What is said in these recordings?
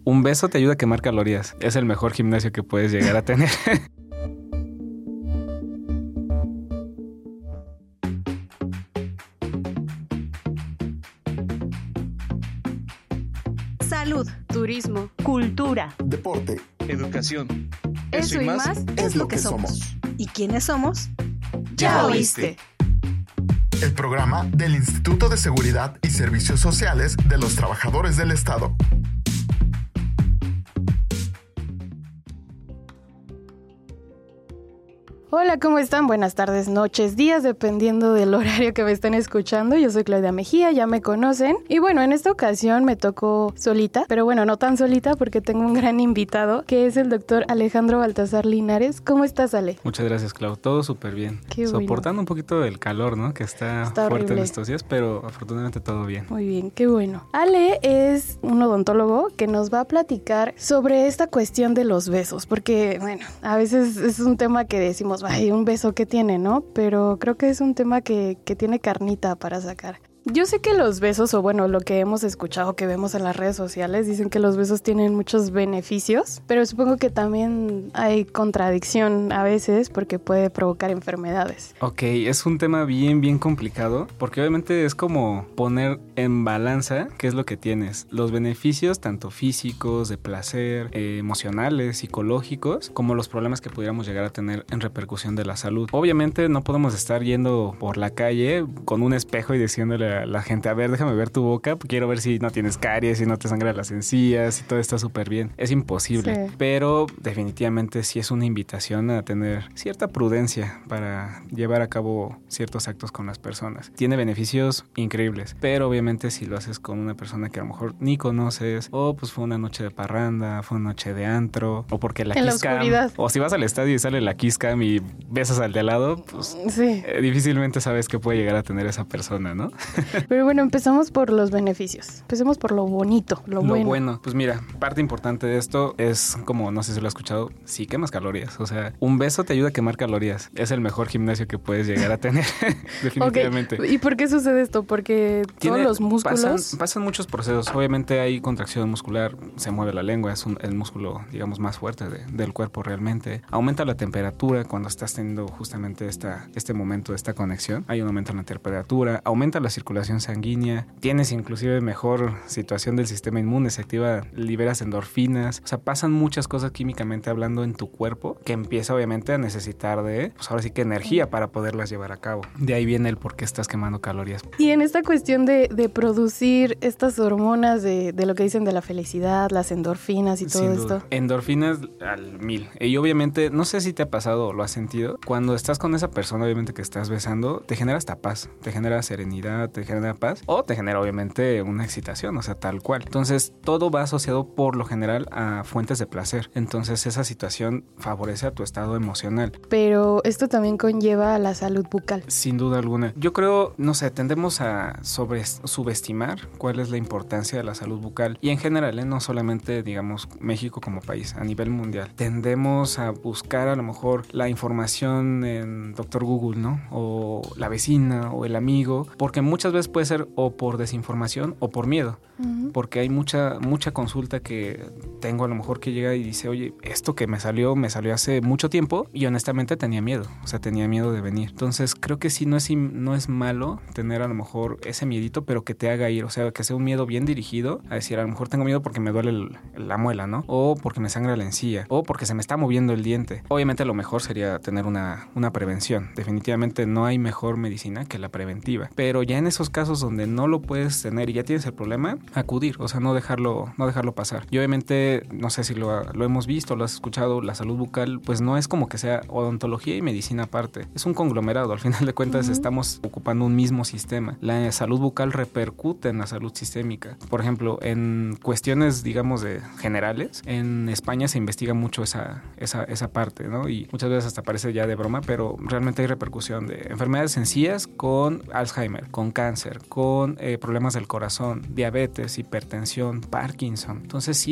Un beso te ayuda a quemar calorías. Es el mejor gimnasio que puedes llegar a tener. Salud, turismo, cultura, deporte, educación. Eso y más es lo que somos. ¿Y quiénes somos? ¡Ya oíste! El programa del Instituto de Seguridad y Servicios Sociales de los Trabajadores del Estado. Hola, ¿cómo están? Buenas tardes, noches, días, dependiendo del horario que me estén escuchando. Yo soy Claudia Mejía, ya me conocen. Y bueno, en esta ocasión me tocó solita, pero bueno, no tan solita porque tengo un gran invitado, que es el doctor Alejandro Baltasar Linares. ¿Cómo estás, Ale? Muchas gracias, Clau. Todo súper bien. Qué bueno. Soportando un poquito el calor, ¿no? Que está fuerte horrible en estos días, pero afortunadamente todo bien. Muy bien, qué bueno. Ale es un odontólogo que nos va a platicar sobre esta cuestión de los besos, porque, bueno, a veces es un tema que decimos, ay, un beso que tiene, ¿no? Pero creo que es un tema que tiene carnita para sacar. Yo sé que los besos, o bueno, lo que hemos escuchado, que vemos en las redes sociales, dicen que los besos tienen muchos beneficios, pero supongo que también hay contradicción a veces porque puede provocar enfermedades. Ok, es un tema bien complicado, porque obviamente es como poner en balanza qué es lo que tienes. Los beneficios, tanto físicos, de placer, emocionales, psicológicos, como los problemas que pudiéramos llegar a tener en repercusión de la salud. Obviamente no podemos estar yendo por la calle con un espejo y diciéndole la gente, a ver, déjame ver tu boca, quiero ver si no tienes caries, si no te sangran las encías, si todo está súper bien. Es imposible, sí. Pero definitivamente sí es una invitación a tener cierta prudencia para llevar a cabo ciertos actos con las personas. Tiene beneficios increíbles, pero obviamente si lo haces con una persona que a lo mejor ni conoces, o pues fue una noche de parranda, fue una noche de antro, o porque la en kiss cam, o si vas al estadio y sale la kiss cam y besas al de al lado, pues sí. Difícilmente sabes qué puede llegar a tener esa persona, ¿no? Pero bueno, empezamos por los beneficios. Empecemos por lo bonito, lo bueno. Pues mira, parte importante de esto es, como no sé si lo has escuchado, sí quemas calorías. O sea, un beso te ayuda a quemar calorías. Es el mejor gimnasio que puedes llegar a tener, definitivamente. Okay. ¿Y por qué sucede esto? Porque todos los músculos... Pasan muchos procesos. Obviamente hay contracción muscular, se mueve la lengua, es el músculo, digamos, más fuerte del cuerpo realmente. Aumenta la temperatura cuando estás teniendo justamente este momento, esta conexión. Hay un aumento en la temperatura, aumenta la circulación sanguínea, tienes inclusive mejor situación del sistema inmune, se activa, liberas endorfinas, o sea, pasan muchas cosas químicamente hablando en tu cuerpo que empieza obviamente a necesitar de, pues ahora sí que energía para poderlas llevar a cabo. De ahí viene el por qué estás quemando calorías. Y en esta cuestión de producir estas hormonas de lo que dicen de la felicidad, las endorfinas y todo esto. Endorfinas al 1000. Y obviamente, no sé si te ha pasado o lo has sentido, cuando estás con esa persona, obviamente que estás besando, te genera hasta paz, te genera serenidad, te genera paz o te genera obviamente una excitación, o sea, tal cual. Entonces, todo va asociado por lo general a fuentes de placer. Entonces, esa situación favorece a tu estado emocional. Pero esto también conlleva a la salud bucal. Sin duda alguna. Yo creo, no sé, tendemos a subestimar cuál es la importancia de la salud bucal y en general, no solamente, digamos, México como país, a nivel mundial. Tendemos a buscar a lo mejor la información en Dr. Google, ¿no? O la vecina o el amigo, porque muchas veces puede ser o por desinformación o por miedo, porque hay mucha consulta que tengo a lo mejor que llega y dice, oye, esto que me salió hace mucho tiempo y honestamente tenía miedo, o sea, tenía miedo de venir. Entonces creo que sí no es malo tener a lo mejor ese miedito, pero que te haga ir, o sea, que sea un miedo bien dirigido a decir, a lo mejor tengo miedo porque me duele la muela, ¿no? O porque me sangra la encía, o porque se me está moviendo el diente. Obviamente lo mejor sería tener una prevención. Definitivamente no hay mejor medicina que la preventiva, pero ya en esos casos donde no lo puedes tener y ya tienes el problema, acudir, o sea, no dejarlo pasar. Y obviamente, no sé si lo hemos visto, lo has escuchado, la salud bucal, pues no es como que sea odontología y medicina aparte, es un conglomerado, al final de cuentas estamos ocupando un mismo sistema. La salud bucal repercute en la salud sistémica. Por ejemplo, en cuestiones, digamos, de generales, en España se investiga mucho esa parte, ¿no? Y muchas veces hasta parece ya de broma, pero realmente hay repercusión de enfermedades sencillas con Alzheimer, con cáncer, con problemas del corazón, diabetes, hipertensión, Parkinson. Entonces sí es como un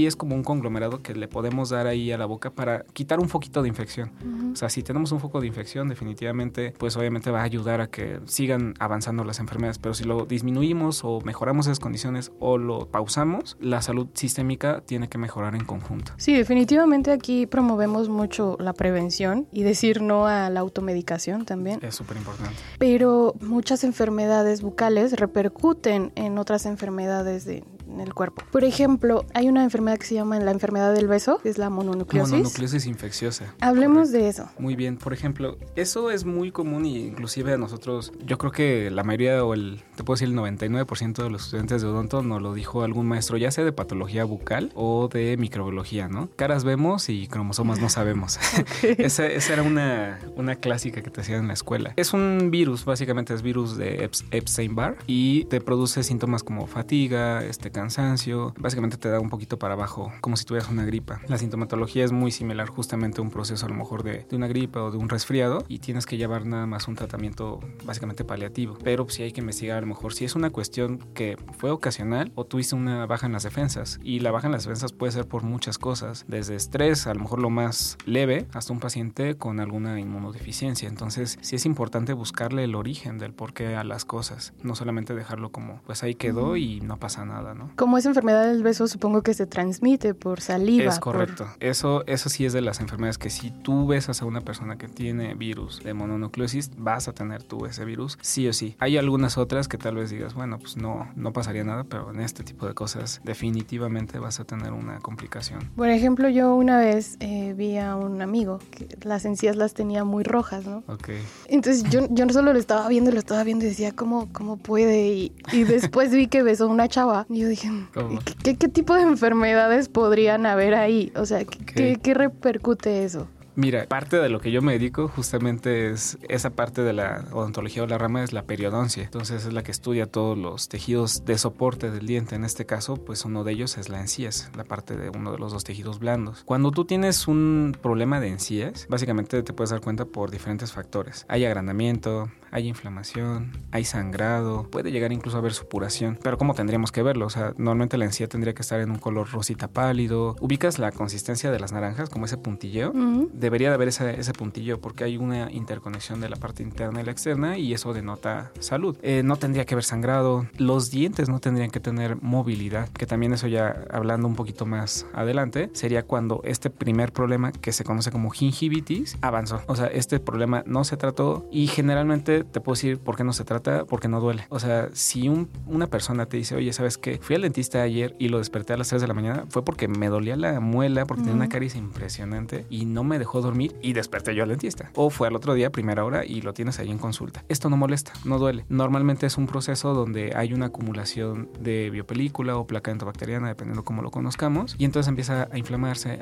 conglomerado que le podemos dar ahí a la boca para quitar un foquito de infección. Ujú. O sea, si tenemos un foco de infección, definitivamente, pues obviamente va a ayudar a que sigan avanzando las enfermedades, pero si lo disminuimos o mejoramos esas condiciones o lo pausamos, la salud sistémica tiene que mejorar en conjunto. Sí, definitivamente aquí promovemos mucho la prevención y decir no a la automedicación también. Es súper importante. Pero muchas enfermedades bucales repercuten en otras enfermedades en el cuerpo. Por ejemplo, hay una enfermedad que se llama la enfermedad del beso, que es la mononucleosis. Mononucleosis infecciosa. Hablemos Correcto. de eso. Muy bien, por ejemplo, eso es muy común y inclusive a nosotros, yo creo que la mayoría o te puedo decir el 99% de los estudiantes de odonto nos lo dijo algún maestro, ya sea de patología bucal o de microbiología, ¿no? Caras vemos y cromosomas no sabemos. Okay. Esa era una clásica que te hacían en la escuela. Es un virus, básicamente es virus de Epstein-Barr y te produce síntomas como fatiga, cansancio, básicamente te da un poquito para abajo, como si tuvieras una gripa. La sintomatología es muy similar justamente a un proceso a lo mejor de una gripa o de un resfriado y tienes que llevar nada más un tratamiento básicamente paliativo, pero sí hay que investigar a lo mejor si es una cuestión que fue ocasional o tuviste una baja en las defensas, y la baja en las defensas puede ser por muchas cosas, desde estrés, a lo mejor lo más leve, hasta un paciente con alguna inmunodeficiencia. Entonces sí es importante buscarle el origen del porqué a las cosas, no solamente dejarlo como pues ahí quedó y no pasa nada, ¿no? Como es enfermedad del beso, supongo que se transmite por saliva. Es correcto. Eso sí es de las enfermedades que si tú besas a una persona que tiene virus de mononucleosis, vas a tener tú ese virus, sí o sí. Hay algunas otras que tal vez digas, bueno, pues no pasaría nada, pero en este tipo de cosas definitivamente vas a tener una complicación. Por ejemplo, yo una vez vi a un amigo que las encías las tenía muy rojas, ¿no? Ok. Entonces yo no solo lo estaba viendo y decía, ¿cómo puede? Y después vi que besó a una chava y yo dije, ¿qué tipo de enfermedades podrían haber ahí? O sea, ¿qué repercute eso? Mira, parte de lo que yo me dedico justamente es esa parte de la odontología o la rama es la periodoncia. Entonces es la que estudia todos los tejidos de soporte del diente. En este caso, pues uno de ellos es la encías, la parte de uno de los dos tejidos blandos. Cuando tú tienes un problema de encías, básicamente te puedes dar cuenta por diferentes factores. Hay agrandamiento, hay inflamación, hay sangrado, puede llegar incluso a haber supuración. Pero ¿cómo tendríamos que verlo? O sea, normalmente la encía tendría que estar en un color rosita pálido. ¿Ubicas la consistencia de las naranjas como ese puntilleo? Debería de haber ese puntillo porque hay una interconexión de la parte interna y la externa y eso denota salud. No tendría que haber sangrado. Los dientes no tendrían que tener movilidad, que también eso ya hablando un poquito más adelante, sería cuando este primer problema que se conoce como gingivitis avanzó. O sea, este problema no se trató y generalmente te puedo decir por qué no se trata, porque no duele. O sea, si una persona te dice, oye, ¿sabes qué? Fui al dentista ayer y lo desperté a las 3 de la mañana, fue porque me dolía la muela, porque tenía una caries impresionante y no me dejó dormir y desperté yo al dentista. O fue al otro día, primera hora, y lo tienes ahí en consulta. Esto no molesta, no duele. Normalmente es un proceso donde hay una acumulación de biopelícula o placa entobacteriana, dependiendo cómo lo conozcamos, y entonces empieza a inflamarse.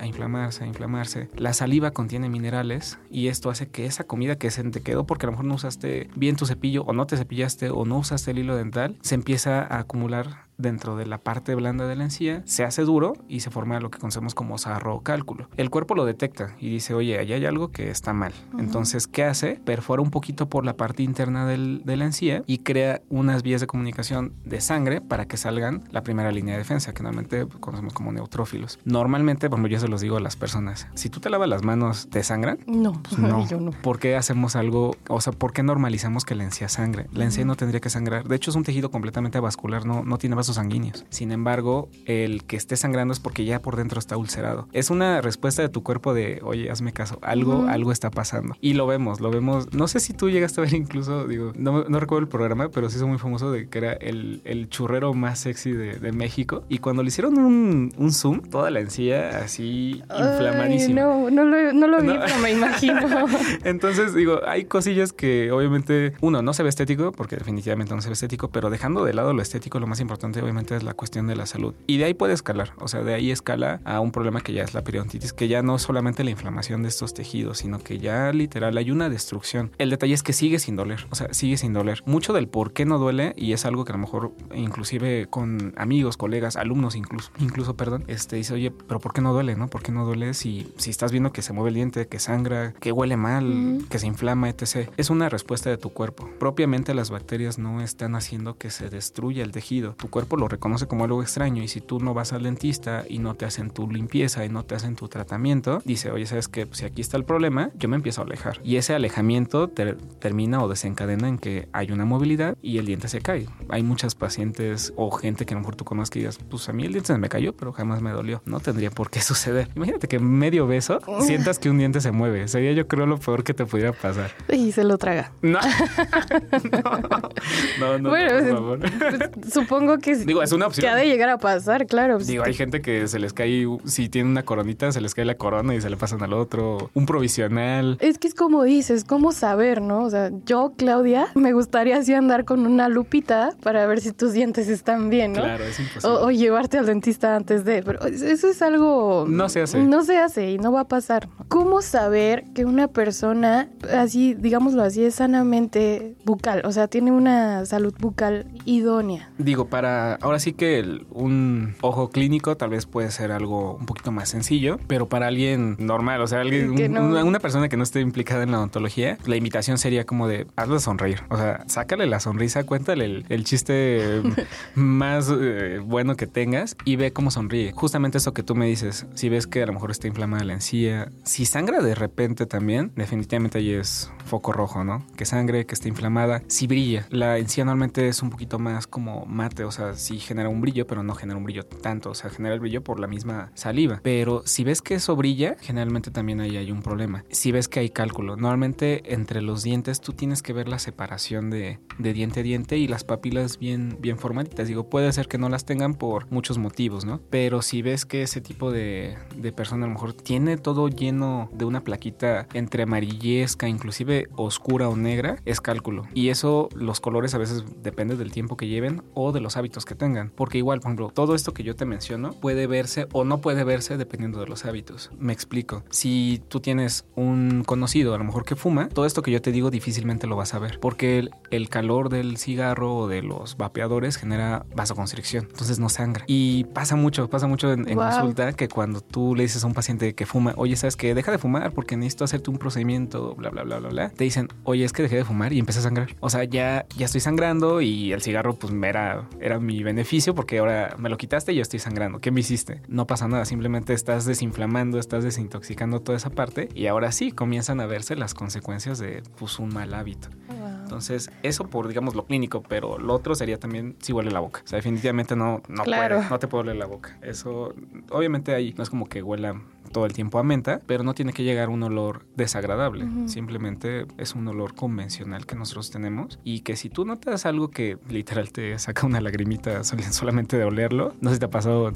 La saliva contiene minerales y esto hace que esa comida que se te quedó porque a lo mejor no usaste bien tu cepillo o no te cepillaste o no usaste el hilo dental, se empieza a acumular dentro de la parte blanda de la encía, se hace duro y se forma lo que conocemos como sarro o cálculo. El cuerpo lo detecta y dice, oye, allá hay algo que está mal. Entonces, ¿qué hace? Perfora un poquito por la parte interna de la encía y crea unas vías de comunicación de sangre para que salgan la primera línea de defensa, que normalmente conocemos como neutrófilos. Normalmente, por ejemplo, yo se los digo a las personas, si tú te lavas las manos, ¿te sangran? No, pues no. Yo no. ¿Por qué hacemos algo? O sea, ¿por qué normalizamos que la encía sangre? La encía no tendría que sangrar. De hecho, es un tejido completamente vascular, no tiene vasos sanguíneos. Sin embargo, el que esté sangrando es porque ya por dentro está ulcerado. Es una respuesta de tu cuerpo de, oye, hazme caso, algo está pasando. Y lo vemos. No sé si tú llegaste a ver incluso, digo, no recuerdo el programa, pero sí es muy famoso de que era el churrero más sexy de México. Y cuando le hicieron un zoom, toda la encía así inflamadísima. No lo vi, pero me imagino. Entonces, digo, hay cosillas que obviamente, uno, no se ve estético, porque definitivamente no se ve estético, pero dejando de lado lo estético, lo más importante obviamente es la cuestión de la salud. Y de ahí puede escalar, o sea, de ahí escala a un problema que ya es la periodontitis, que ya no es solamente la inflamación de estos tejidos, sino que ya literal hay una destrucción. El detalle es que sigue sin doler, o sea, sigue sin doler. Mucho del por qué no duele, y es algo que a lo mejor inclusive con amigos, colegas, alumnos incluso, dice, oye, pero ¿por qué no duele, no? ¿Por qué no duele si estás viendo que se mueve el diente, que sangra, que huele mal, que se inflama, etc.? Es una respuesta de tu cuerpo. Propiamente las bacterias no están haciendo que se destruya el tejido. Tu cuerpo cuerpo lo reconoce como algo extraño, y si tú no vas al dentista y no te hacen tu limpieza y no te hacen tu tratamiento, dice, oye, ¿sabes qué? Pues si aquí está el problema, yo me empiezo a alejar. Y ese alejamiento termina o desencadena en que hay una movilidad y el diente se cae. Hay muchas pacientes o gente que a lo mejor tú conozcas que digas, pues a mí el diente se me cayó, pero jamás me dolió. No tendría por qué suceder. Imagínate que medio beso sientas que un diente se mueve. Sería, yo creo, lo peor que te pudiera pasar. Y se lo traga. No. No, bueno, por favor. Pues, supongo que digo, es una opción. Que ha de llegar a pasar, claro. Digo, hay gente que se les cae, si tiene una coronita, se les cae la corona y se le pasan al otro. Un provisional. Es que es como dices, cómo saber, ¿no? O sea, yo, Claudia, me gustaría así andar con una lupita para ver si tus dientes están bien, ¿no? Claro, es imposible. O llevarte al dentista antes de... Pero eso es algo... No se hace. No se hace y no va a pasar. ¿Cómo saber que una persona, así, digámoslo así, es sanamente bucal? O sea, tiene una salud bucal idónea. Digo, ahora sí que un ojo clínico tal vez puede ser algo un poquito más sencillo, pero para alguien normal, o sea, una persona que no esté implicada en la odontología, la invitación sería como de, hazlo sonreír. O sea, sácale la sonrisa, cuéntale el chiste más bueno que tengas y ve cómo sonríe. Justamente eso que tú me dices, si ves que a lo mejor está inflamada la encía, si sangra de repente también, definitivamente ahí es foco rojo, ¿no? Que sangre, que esté inflamada. Si brilla, la encía normalmente es un poquito más como mate, o sea, sí genera un brillo, pero no genera un brillo tanto, o sea, genera el brillo por la misma saliva. Pero si ves que eso brilla, generalmente también ahí hay un problema. Si ves que hay cálculo, normalmente entre los dientes tú tienes que ver la separación de diente a diente y las papilas bien formaditas. Digo, puede ser que no las tengan por muchos motivos, ¿no? Pero si ves que ese tipo de persona a lo mejor tiene todo lleno de una plaquita entre amarillesca, inclusive oscura o negra, es cálculo. Y eso, los colores a veces depende del tiempo que lleven o de los hábitos que tengan. Porque igual, por ejemplo, todo esto que yo te menciono puede verse o no puede verse dependiendo de los hábitos. Me explico. Si tú tienes un conocido a lo mejor que fuma, todo esto que yo te digo difícilmente lo vas a ver. Porque el calor del cigarro o de los vapeadores genera vasoconstricción. Entonces no sangra. Y pasa mucho en consulta que cuando tú le dices a un paciente que fuma, oye, ¿sabes qué? Deja de fumar porque necesito hacerte un procedimiento, bla, bla, bla, bla, bla. Te dicen, oye, es que dejé de fumar y empecé a sangrar. O sea, ya estoy sangrando y el cigarro pues era mi beneficio porque ahora me lo quitaste y yo estoy sangrando. ¿Qué me hiciste? No pasa nada, simplemente estás desinflamando, estás desintoxicando toda esa parte y ahora sí comienzan a verse las consecuencias de pues un mal hábito. Wow. Entonces, eso por, digamos, lo clínico, pero lo otro sería también si huele la boca. O sea, definitivamente no claro. No te puede oler la boca. Eso, obviamente ahí no es como que huela todo el tiempo a menta, pero no tiene que llegar un olor desagradable. Simplemente es un olor convencional que nosotros tenemos y que si tú notas algo que literal te saca una lagrimita solamente de olerlo, no sé si te ha pasado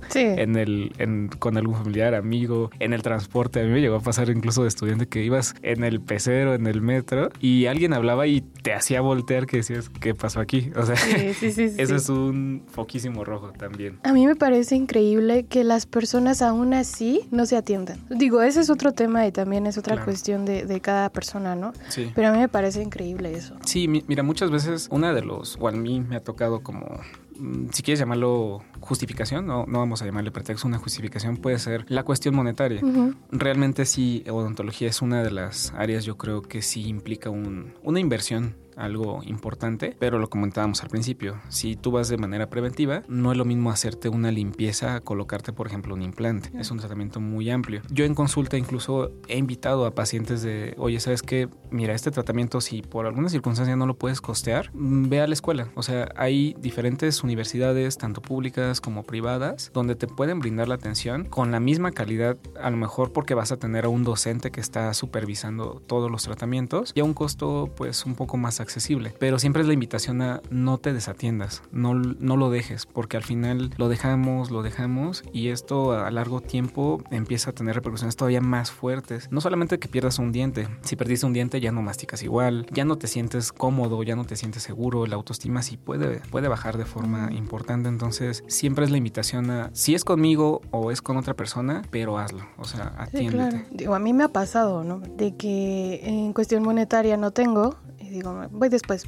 con algún familiar, amigo, en el transporte. A mí me llegó a pasar incluso de estudiante que ibas en el pecero, en el metro y alguien hablaba y te hacía voltear que decías, ¿qué pasó aquí? O sea, sí. Eso es un foquísimo rojo también. A mí me parece increíble que las personas aún así no se atiendan. Digo, ese es otro tema y también es otra cuestión de cada persona, ¿no? Sí. Pero a mí me parece increíble eso. Sí, mira, muchas veces o a mí me ha tocado como, si quieres llamarlo justificación, no vamos a llamarle pretexto, una justificación puede ser la cuestión monetaria. Realmente sí, odontología es una de las áreas, yo creo que sí implica una inversión, algo importante, pero lo comentábamos al principio, si tú vas de manera preventiva, no es lo mismo hacerte una limpieza a colocarte, por ejemplo, un implante. Es un tratamiento muy amplio. Yo en consulta incluso he invitado a pacientes de, oye, ¿sabes qué? Mira, este tratamiento, si por alguna circunstancia no lo puedes costear, ve a la escuela. O sea, hay diferentes universidades, tanto públicas como privadas, donde te pueden brindar la atención con la misma calidad, a lo mejor porque vas a tener a un docente que está supervisando todos los tratamientos y a un costo pues un poco más accesible, pero siempre es la invitación a no te desatiendas, no lo dejes, porque al final lo dejamos y esto a largo tiempo empieza a tener repercusiones todavía más fuertes. No solamente que pierdas un diente, si perdiste un diente ya no masticas igual, ya no te sientes cómodo, ya no te sientes seguro, la autoestima sí puede bajar de forma importante. Entonces siempre es la invitación a, si es conmigo o es con otra persona, pero hazlo, o sea, atiéndete. Sí, claro. Digo, a mí me ha pasado, ¿no? De que en cuestión monetaria no tengo, digo, voy después.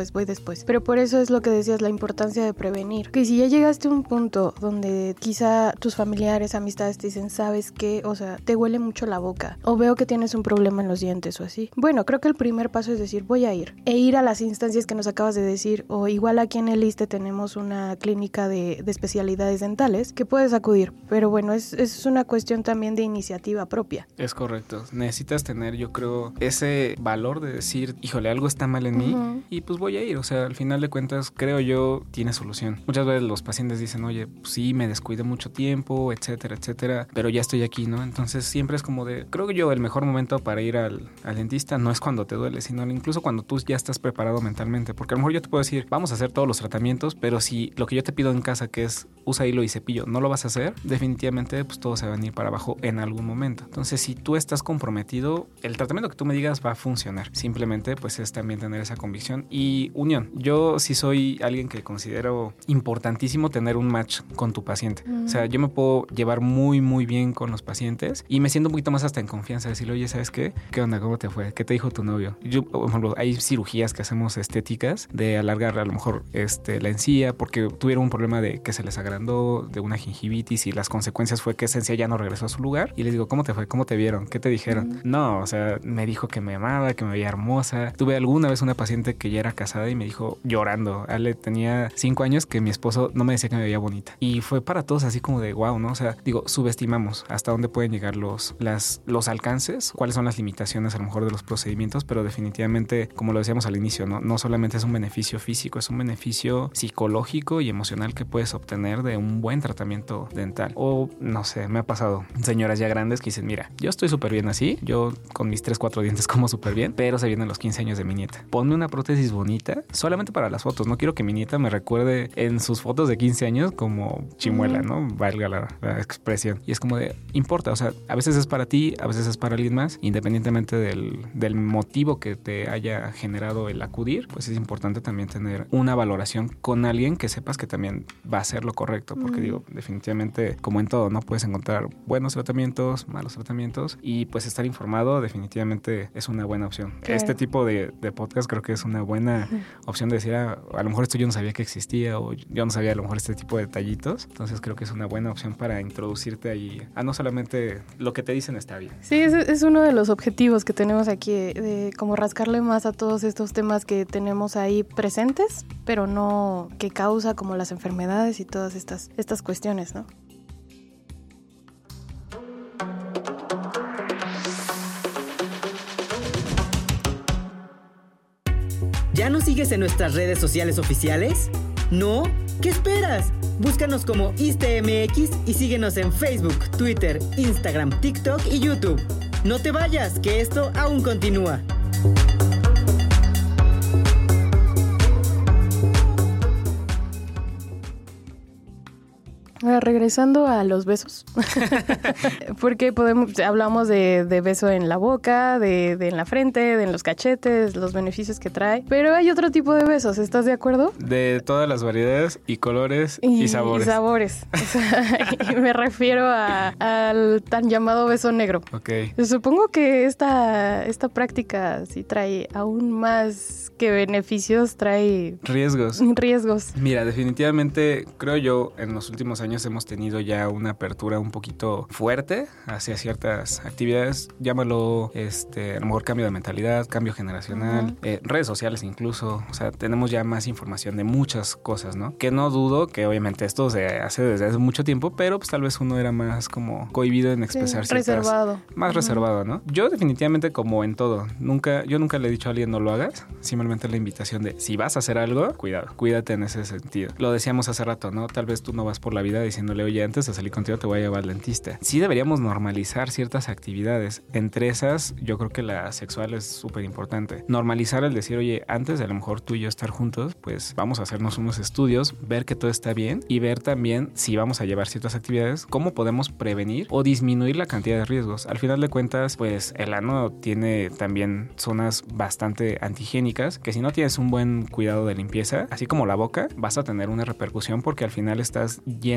Pero por eso es lo que decías, la importancia de prevenir. Que si ya llegaste a un punto donde quizá tus familiares, amistades te dicen, ¿sabes qué? O sea, te huele mucho la boca, o veo que tienes un problema en los dientes o así. Bueno, creo que el primer paso es decir, voy a ir. E ir a las instancias que nos acabas de decir, o igual aquí en el ISSSTE tenemos una clínica de especialidades dentales que puedes acudir. Pero bueno, es una cuestión también de iniciativa propia. Es correcto. Necesitas tener, yo creo, ese valor de decir, híjole, algo está mal en mí y pues voy a ir. O sea, al final de cuentas, creo yo, tiene solución. Muchas veces los pacientes dicen, oye, pues sí, me descuidé mucho tiempo, etcétera, pero ya estoy aquí, ¿no? Entonces siempre es como de, creo que yo el mejor momento para ir al dentista no es cuando te duele, sino incluso cuando tú ya estás preparado mentalmente. Porque a lo mejor yo te puedo decir, vamos a hacer todos los tratamientos, pero si lo que yo te pido en casa, que es usa hilo y cepillo, no lo vas a hacer, definitivamente pues todo se va a venir para abajo en algún momento. Entonces, si tú estás comprometido, el tratamiento que tú me digas va a funcionar. Simplemente pues es también tener esa convicción y unión. Yo sí soy alguien que considero importantísimo tener un match con tu paciente. O sea, yo me puedo llevar muy bien con los pacientes y me siento un poquito más hasta en confianza, decirle, oye, ¿sabes qué? ¿Qué onda? ¿Cómo te fue? ¿Qué te dijo tu novio? Yo, por ejemplo, hay cirugías que hacemos estéticas de alargar a lo mejor la encía porque tuvieron un problema de que se les agrandó, de una gingivitis y las consecuencias fue que esa encía ya no regresó a su lugar y les digo, ¿cómo te fue? ¿Cómo te vieron? ¿Qué te dijeron? No, o sea, me dijo que me amaba, que me veía hermosa. Tuve alguna vez una paciente que ya era casada y me dijo llorando, Ale, tenía 5 años que mi esposo no me decía que me veía bonita y fue para todos así como de wow, ¿no? O sea, digo, subestimamos hasta dónde pueden llegar los alcances, cuáles son las limitaciones a lo mejor de los procedimientos, pero definitivamente, como lo decíamos al inicio, no solamente es un beneficio físico, es un beneficio psicológico y emocional que puedes obtener de un buen tratamiento dental. O no sé, me ha pasado señoras ya grandes que dicen, mira, yo estoy súper bien así, yo con mis 3-4 dientes como súper bien, pero se vienen los 15 años de mi nieta. Ponme una prótesis bonita solamente para las fotos, no quiero que mi nieta me recuerde en sus fotos de 15 años como chimuela, ¿no? Valga la expresión. Y es como de, importa, o sea, a veces es para ti, a veces es para alguien más, independientemente del motivo que te haya generado el acudir, pues es importante también tener una valoración con alguien que sepas que también va a ser lo correcto, porque digo, definitivamente, como en todo, no puedes encontrar buenos tratamientos, malos tratamientos y pues estar informado definitivamente es una buena opción. Claro. Este tipo de podcast creo que es una buena opción de decir, a lo mejor esto yo no sabía que existía o yo no sabía a lo mejor este tipo de detallitos, entonces creo que es una buena opción para introducirte ahí a no solamente lo que te dicen está bien. Sí, es uno de los objetivos que tenemos aquí, de como rascarle más a todos estos temas que tenemos ahí presentes, pero no que causa como las enfermedades y todas estas cuestiones, ¿no? ¿Ya nos sigues en nuestras redes sociales oficiales? ¿No? ¿Qué esperas? Búscanos como ISSSTE-MX y síguenos en Facebook, Twitter, Instagram, TikTok y YouTube. No te vayas, que esto aún continúa. Regresando a los besos, porque hablamos de beso en la boca, de en la frente, de en los cachetes, los beneficios que trae, pero hay otro tipo de besos, ¿estás de acuerdo? De todas las variedades y colores y sabores. Y sabores, o sea, y me refiero al tan llamado beso negro. Okay. Supongo que esta práctica sí trae aún más que beneficios, trae riesgos. Mira, definitivamente creo yo en los últimos años hemos tenido ya una apertura un poquito fuerte hacia ciertas actividades, llámalo a lo mejor cambio de mentalidad, cambio generacional, redes sociales incluso, o sea, tenemos ya más información de muchas cosas, ¿no? Que no dudo que obviamente esto se hace desde hace mucho tiempo, pero pues tal vez uno era más como cohibido en expresar reservado. Más reservado, ¿no? Yo definitivamente como en todo, yo nunca le he dicho a alguien no lo hagas, simplemente la invitación de si vas a hacer algo, cuídate en ese sentido. Lo decíamos hace rato, ¿no? Tal vez tú no vas por la vida diciéndole, oye, antes de salir contigo te voy a llevar al dentista. Sí deberíamos normalizar ciertas actividades. Entre esas, yo creo que la sexual es súper importante. Normalizar el decir, oye, antes de a lo mejor tú y yo estar juntos, pues vamos a hacernos unos estudios, ver que todo está bien y ver también si vamos a llevar ciertas actividades, cómo podemos prevenir o disminuir la cantidad de riesgos. Al final de cuentas, pues el ano tiene también zonas bastante antihigiénicas que si no tienes un buen cuidado de limpieza, así como la boca, vas a tener una repercusión porque al final estás yendo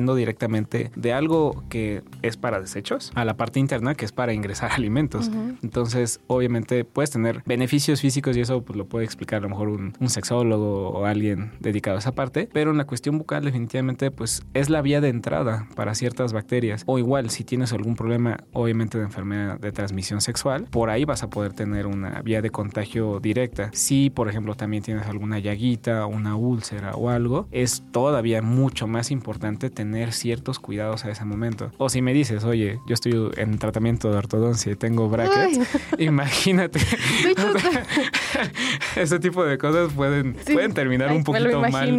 pasando directamente de algo que es para desechos a la parte interna que es para ingresar alimentos. Entonces, obviamente puedes tener beneficios físicos y eso pues lo puede explicar a lo mejor un sexólogo o alguien dedicado a esa parte, pero en la cuestión bucal definitivamente pues es la vía de entrada para ciertas bacterias. O igual, si tienes algún problema obviamente de enfermedad de transmisión sexual, por ahí vas a poder tener una vía de contagio directa. Si, por ejemplo, también tienes alguna llaguita, una úlcera o algo, es todavía mucho más importante tener ciertos cuidados a ese momento. O si me dices, oye, yo estoy en tratamiento de ortodoncia y tengo brackets, imagínate. Ese tipo de cosas pueden terminar un poquito mal.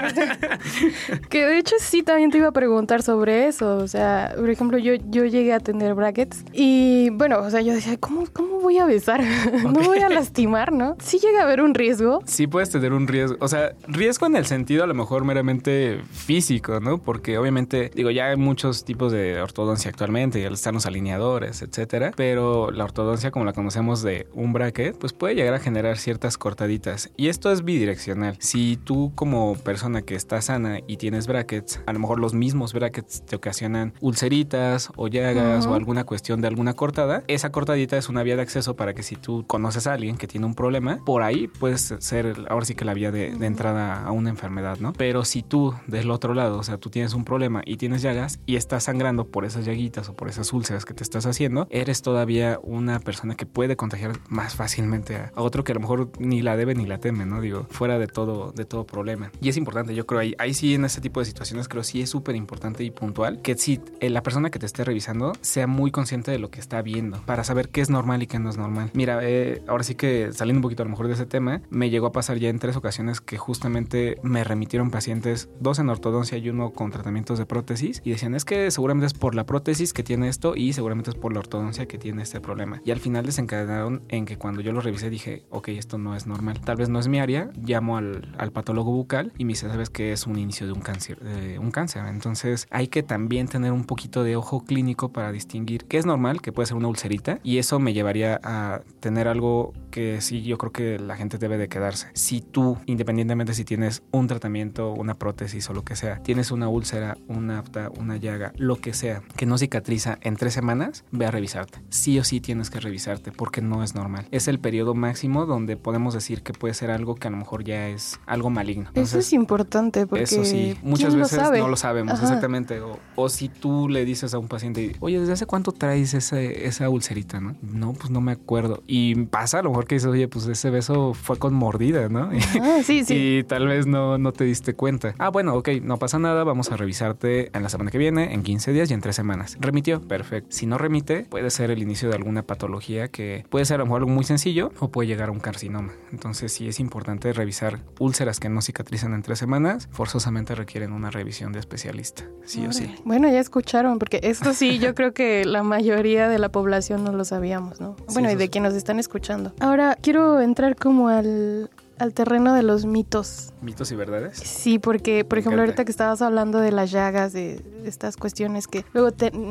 Que de hecho sí, también te iba a preguntar sobre eso. O sea, por ejemplo, yo llegué a tener brackets y bueno, o sea, yo decía, ¿cómo voy a besar? No voy a lastimar, ¿no? Sí llega a haber un riesgo. Sí puedes tener un riesgo. O sea, riesgo en el sentido a lo mejor meramente físico, ¿no? Porque obviamente, digo, ya hay muchos tipos de ortodoncia actualmente, ya están los alineadores, etcétera. Pero la ortodoncia, como la conocemos de un bracket, pues puede llegar a generar ciertas cortaditas. Y esto es bidireccional. Si tú como persona que está sana y tienes brackets, a lo mejor los mismos brackets te ocasionan ulceritas o llagas o alguna cuestión de alguna cortada, esa cortadita es una vía de acceso para que si tú conoces a alguien que tiene un problema, por ahí puedes ser ahora sí que la vía de entrada a una enfermedad, ¿no? Pero si tú del otro lado, o sea, tú tienes un problema y tienes llagas y estás sangrando por esas llaguitas o por esas úlceras que te estás haciendo, eres todavía una persona que puede contagiar más fácilmente a otro que a lo mejor ni la debe ni la teme, ¿no? Digo, fuera de todo problema. Y es importante, yo creo, ahí sí en ese tipo de situaciones creo sí es súper importante y puntual que si la persona que te esté revisando sea muy consciente de lo que está viendo para saber qué es normal y qué no es normal. Mira, ahora sí que saliendo un poquito a lo mejor de ese tema, me llegó a pasar ya en 3 ocasiones que justamente me remitieron pacientes, 2 en ortodoncia y 1 con tratamientos de prótesis, y decían, es que seguramente es por la prótesis que tiene esto y seguramente es por la ortodoncia que tiene este problema. Y al final desencadenaron en que cuando yo lo revisé dije, ok, esto no es normal, tal vez no es mi área, llamo al patólogo bucal y me dice, sabes que es un inicio de un cáncer. Entonces hay que también tener un poquito de ojo clínico para distinguir qué es normal, que puede ser una ulcerita, y eso me llevaría a tener algo que sí yo creo que la gente debe de quedarse. Si tú, independientemente si tienes un tratamiento, una prótesis o lo que sea, tienes una úlcera, una afta, una llaga, lo que sea, que no cicatriza en 3 semanas, ve a revisarte. Sí o sí tienes que revisarte porque no es normal. Es el periodo máximo donde podemos decir que puede ser algo que a lo mejor ya es algo maligno. Entonces, eso es importante porque eso sí, muchas veces no lo sabemos. Ajá. Exactamente. O si tú le dices a un paciente, oye, ¿desde hace cuánto traes esa ulcerita, no? No, pues no me acuerdo. Y pasa a lo mejor que dices, oye, pues ese beso fue con mordida, ¿no? Sí. Y tal vez no te diste cuenta. Bueno, ok, no pasa nada, vamos a revisarte en la semana que viene, en 15 días y en 3 semanas. ¿Remitió? Perfecto. Si no remite, puede ser el inicio de alguna patología que puede ser a lo mejor algo muy sencillo o puede llegar a un carcinoma. Entonces sí es importante revisar úlceras que no cicatrizan en 3 semanas, forzosamente requieren una revisión de especialista, sí o sí. Bueno, ya escucharon, porque esto sí, yo creo que la mayoría de la población no lo sabíamos, ¿no? Bueno, sí, y de quienes nos están escuchando. Ahora, quiero entrar como al terreno de los mitos. ¿Mitos y verdades? Sí, porque, por ejemplo, ahorita que estabas hablando de las llagas, de estas cuestiones que luego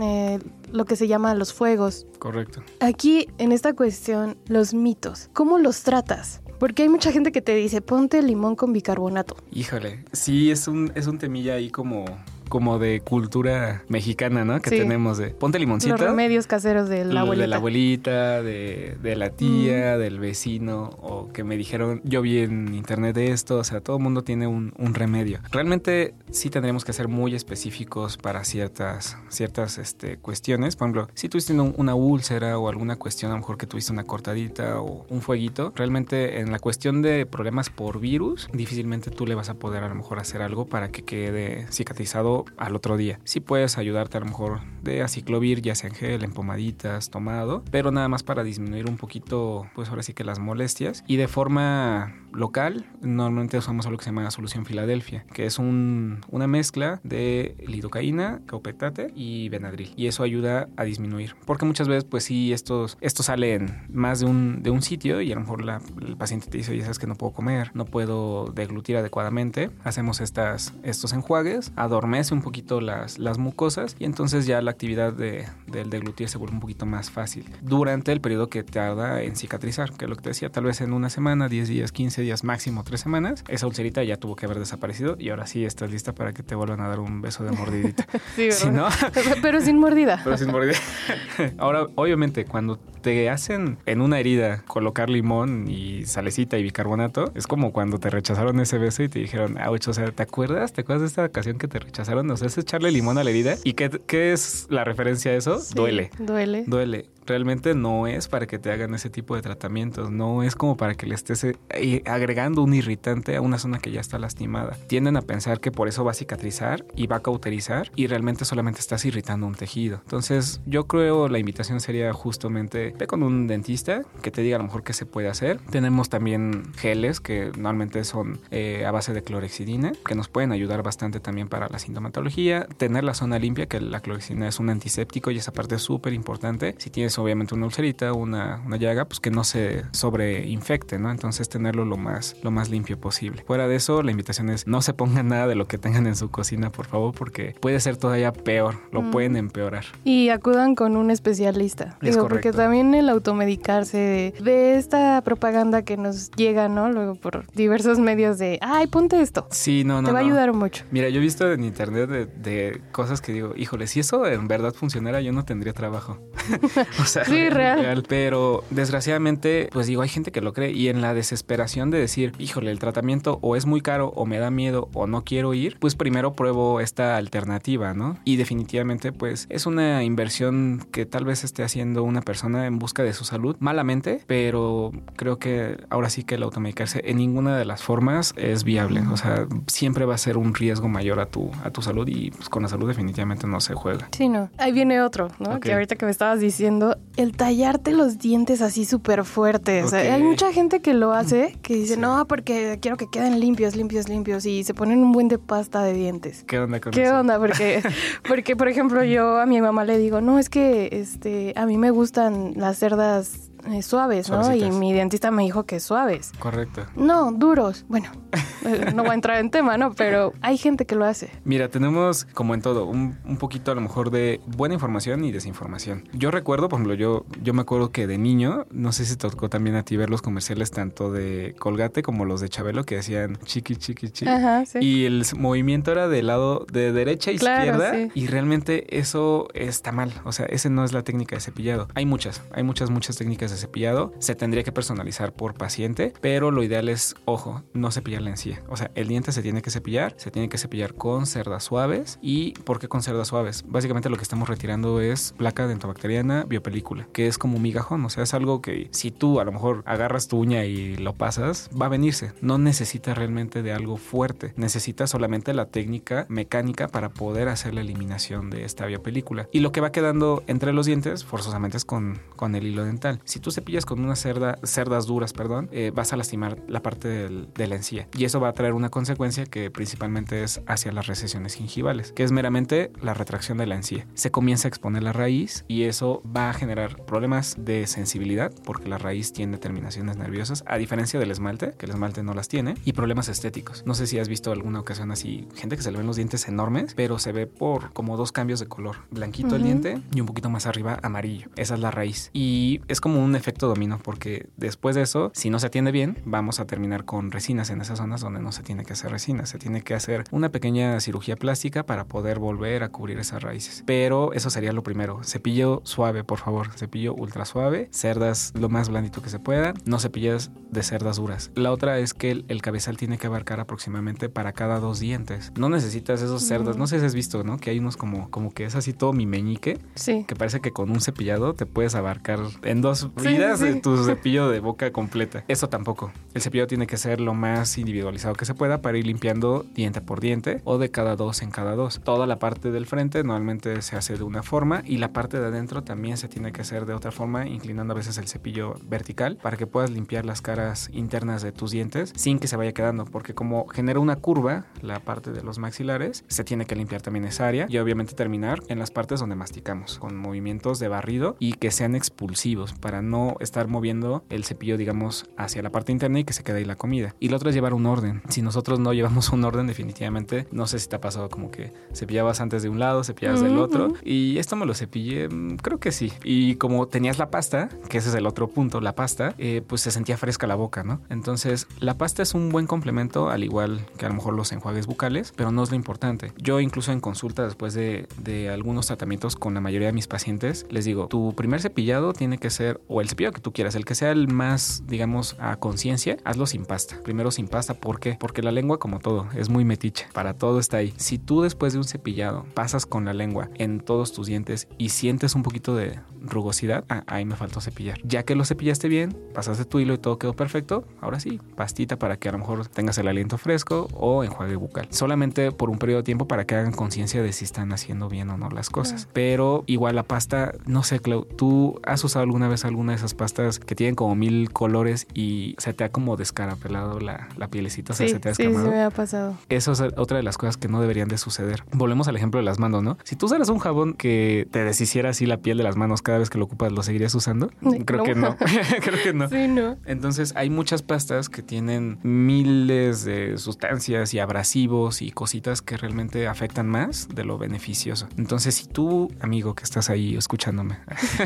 lo que se llama los fuegos. Correcto. Aquí, en esta cuestión, los mitos, ¿cómo los tratas? Porque hay mucha gente que te dice, ponte limón con bicarbonato. Híjole, sí, es un temilla ahí como de cultura mexicana, ¿no? Que sí, tenemos de ponte limoncito. Los remedios caseros de la abuelita. De la abuelita, de la tía, del vecino, o que me dijeron, yo vi en internet de esto, o sea, todo el mundo tiene un remedio. Realmente sí tendríamos que ser muy específicos para ciertas cuestiones. Por ejemplo, si tuviste una úlcera o alguna cuestión, a lo mejor que tuviste una cortadita o un fueguito, realmente en la cuestión de problemas por virus, difícilmente tú le vas a poder a lo mejor hacer algo para que quede cicatrizado al otro día. Sí puedes ayudarte a lo mejor de aciclovir, ya sea en gel, en pomaditas, tomado, pero nada más para disminuir un poquito, pues ahora sí que las molestias. Y de forma local, normalmente usamos algo que se llama solución Filadelfia, que es una mezcla de lidocaína, caupetate y Benadryl. Y eso ayuda a disminuir. Porque muchas veces, pues sí, esto sale en más de un sitio y a lo mejor el paciente te dice, oye, sabes que no puedo comer, no puedo deglutir adecuadamente. Hacemos estos enjuagues, adormeces humedece un poquito las mucosas y entonces ya la actividad del deglutir se vuelve un poquito más fácil durante el periodo que tarda en cicatrizar, que es lo que te decía, tal vez en una semana, 10 días, 15 días, máximo 3 semanas, esa ulcerita ya tuvo que haber desaparecido y ahora sí estás lista para que te vuelvan a dar un beso de mordidita. Sí, si no, pero sin mordida. Pero sin mordida. Ahora, obviamente, cuando te hacen en una herida colocar limón y salecita y bicarbonato, es como cuando te rechazaron ese beso y te dijeron, ouch, o sea, ¿te acuerdas de esta ocasión que te rechazaron? O sea, es echarle limón a la herida. ¿Y qué es la referencia a eso? Sí, duele. Duele. Realmente no es para que te hagan ese tipo de tratamientos, no es como para que le estés agregando un irritante a una zona que ya está lastimada. Tienden a pensar que por eso va a cicatrizar y va a cauterizar y realmente solamente estás irritando un tejido. Entonces yo creo la invitación sería justamente ve con un dentista que te diga a lo mejor qué se puede hacer. Tenemos también geles que normalmente son a base de clorexidina que nos pueden ayudar bastante también para la sintomatología. Tener la zona limpia, que la clorexidina es un antiséptico y esa parte es súper importante. Si tienes obviamente una ulcerita, una llaga, pues que no se sobreinfecte, ¿no? Entonces tenerlo lo más limpio posible. Fuera de eso, la invitación es no se pongan nada de lo que tengan en su cocina, por favor, porque puede ser todavía peor, lo pueden empeorar. Y acudan con un especialista. Es correcto. Porque también el automedicarse de esta propaganda que nos llega, ¿no? Luego por diversos medios de, ay, ponte esto. Sí, no. Te va a ayudar mucho. Mira, yo he visto en internet de cosas que digo, híjole, si eso en verdad funcionara, yo no tendría trabajo. O sea, sí, real. Pero desgraciadamente, pues digo, hay gente que lo cree y en la desesperación de decir, híjole, el tratamiento o es muy caro o me da miedo o no quiero ir, pues primero pruebo esta alternativa, ¿no? Y definitivamente, pues es una inversión que tal vez esté haciendo una persona en busca de su salud, malamente, pero creo que ahora sí que el automedicarse en ninguna de las formas es viable. O sea, siempre va a ser un riesgo mayor a tu salud y pues con la salud definitivamente no se juega. Sí, no. Ahí viene otro, ¿no? Okay. Que ahorita que me estabas diciendo, el tallarte los dientes así súper fuertes. Okay. O sea, hay mucha gente que lo hace, que dice, sí, no, porque quiero que queden limpios y se ponen un buen de pasta de dientes. ¿Qué onda con eso? ¿Qué onda? Porque, por ejemplo, yo a mi mamá le digo, no, es que a mí me gustan las cerdas suaves, ¿no? Suavecitas. Y mi dentista me dijo que suaves. Correcto. No, duros. Bueno, no voy a entrar en tema, ¿no? Pero hay gente que lo hace. Mira, tenemos, como en todo, un poquito a lo mejor de buena información y desinformación. Yo recuerdo, por ejemplo, yo me acuerdo que de niño, no sé si te tocó también a ti ver los comerciales tanto de Colgate como los de Chabelo que decían chiqui, chiqui, chiqui. Ajá, sí. Y el movimiento era del lado de derecha a izquierda, sí. Y realmente eso está mal. O sea, ese no es la técnica de cepillado. Hay muchas técnicas de cepillado. Se tendría que personalizar por paciente, pero lo ideal es, ojo, no cepillar la encía. O sea, el diente se tiene que cepillar con cerdas suaves. ¿Y por qué con cerdas suaves? Básicamente lo que estamos retirando es placa dentobacteriana biopelícula, que es como migajón. O sea, es algo que si tú a lo mejor agarras tu uña y lo pasas, va a venirse. No necesita realmente de algo fuerte. Necesita solamente la técnica mecánica para poder hacer la eliminación de esta biopelícula. Y lo que va quedando entre los dientes, forzosamente es con el hilo dental. Si tú cepillas con unas cerdas duras, vas a lastimar la parte de la encía. Y eso va a traer una consecuencia que principalmente es hacia las recesiones gingivales, que es meramente la retracción de la encía. Se comienza a exponer la raíz y eso va a generar problemas de sensibilidad, porque la raíz tiene terminaciones nerviosas, a diferencia del esmalte, que el esmalte no las tiene, y problemas estéticos. No sé si has visto alguna ocasión así, gente que se le ven los dientes enormes, pero se ve por como dos cambios de color. Blanquito el diente y un poquito más arriba amarillo. Esa es la raíz. Y es como un efecto dominó, porque después de eso, si no se atiende bien, vamos a terminar con resinas en esas zonas donde no se tiene que hacer resina. Se tiene que hacer una pequeña cirugía plástica para poder volver a cubrir esas raíces. Pero eso sería lo primero. Cepillo suave, por favor. Cepillo ultra suave. Cerdas lo más blandito que se pueda. No cepillas de cerdas duras. La otra es que el cabezal tiene que abarcar aproximadamente para cada 2 dientes. No necesitas esos cerdas. No sé si has visto, ¿no? Que hay unos como que es así todo mi meñique. Sí. Que parece que con un cepillado te puedes abarcar en 2 vidas de tu cepillo de boca completa. Eso tampoco. El cepillo tiene que ser lo más individualizado que se pueda para ir limpiando diente por diente o de cada 2 en cada 2. Toda la parte del frente normalmente se hace de una forma y la parte de adentro también se tiene que hacer de otra forma, inclinando a veces el cepillo vertical para que puedas limpiar las caras internas de tus dientes sin que se vaya quedando, porque como genera una curva la parte de los maxilares, se tiene que limpiar también esa área y obviamente terminar en las partes donde masticamos con movimientos de barrido y que sean expulsivos para no estar moviendo el cepillo, digamos, hacia la parte interna y que se quede ahí la comida. Y lo otro es llevar un orden. Si nosotros no llevamos un orden, definitivamente, no sé si te ha pasado como que cepillabas antes de un lado, cepillabas del otro, y esto me lo cepillé, creo que sí. Y como tenías la pasta, que ese es el otro punto, la pasta, pues se sentía fresca la boca, ¿no? Entonces, la pasta es un buen complemento, al igual que a lo mejor los enjuagues bucales, pero no es lo importante. Yo incluso en consulta, después de algunos tratamientos con la mayoría de mis pacientes, les digo, tu primer cepillado tiene que ser, o el cepillado que tú quieras, el que sea el más, digamos, a conciencia, hazlo sin pasta. Primero sin pasta, ¿por qué? Porque la lengua, como todo, es muy metiche, para todo está ahí. Si tú después de un cepillado pasas con la lengua en todos tus dientes y sientes un poquito de rugosidad, ahí me faltó cepillar. Ya que lo cepillaste bien, pasaste tu hilo y todo quedó perfecto, ahora sí, pastita para que a lo mejor tengas el aliento fresco o enjuague bucal. Solamente por un periodo de tiempo para que hagan conciencia de si están haciendo bien o no las cosas. Pero igual la pasta, no sé, Clau, ¿tú has usado alguna vez alguna de esas pastas que tienen como 1000 colores y se te ha como descarapelado la pielecita? O sea, se te ha escamado. Sí, me ha pasado. Eso es otra de las cosas que no deberían de suceder. Volvemos al ejemplo de las manos, ¿no? Si tú usaras un jabón que te deshiciera así la piel de las manos cada vez que lo ocupas, ¿lo seguirías usando? Creo que no. Creo que no. Sí, no. Entonces hay muchas pastas que tienen miles de sustancias y abrasivos y cositas que realmente afectan más de lo beneficioso. Entonces, si tú, amigo que estás ahí escuchándome,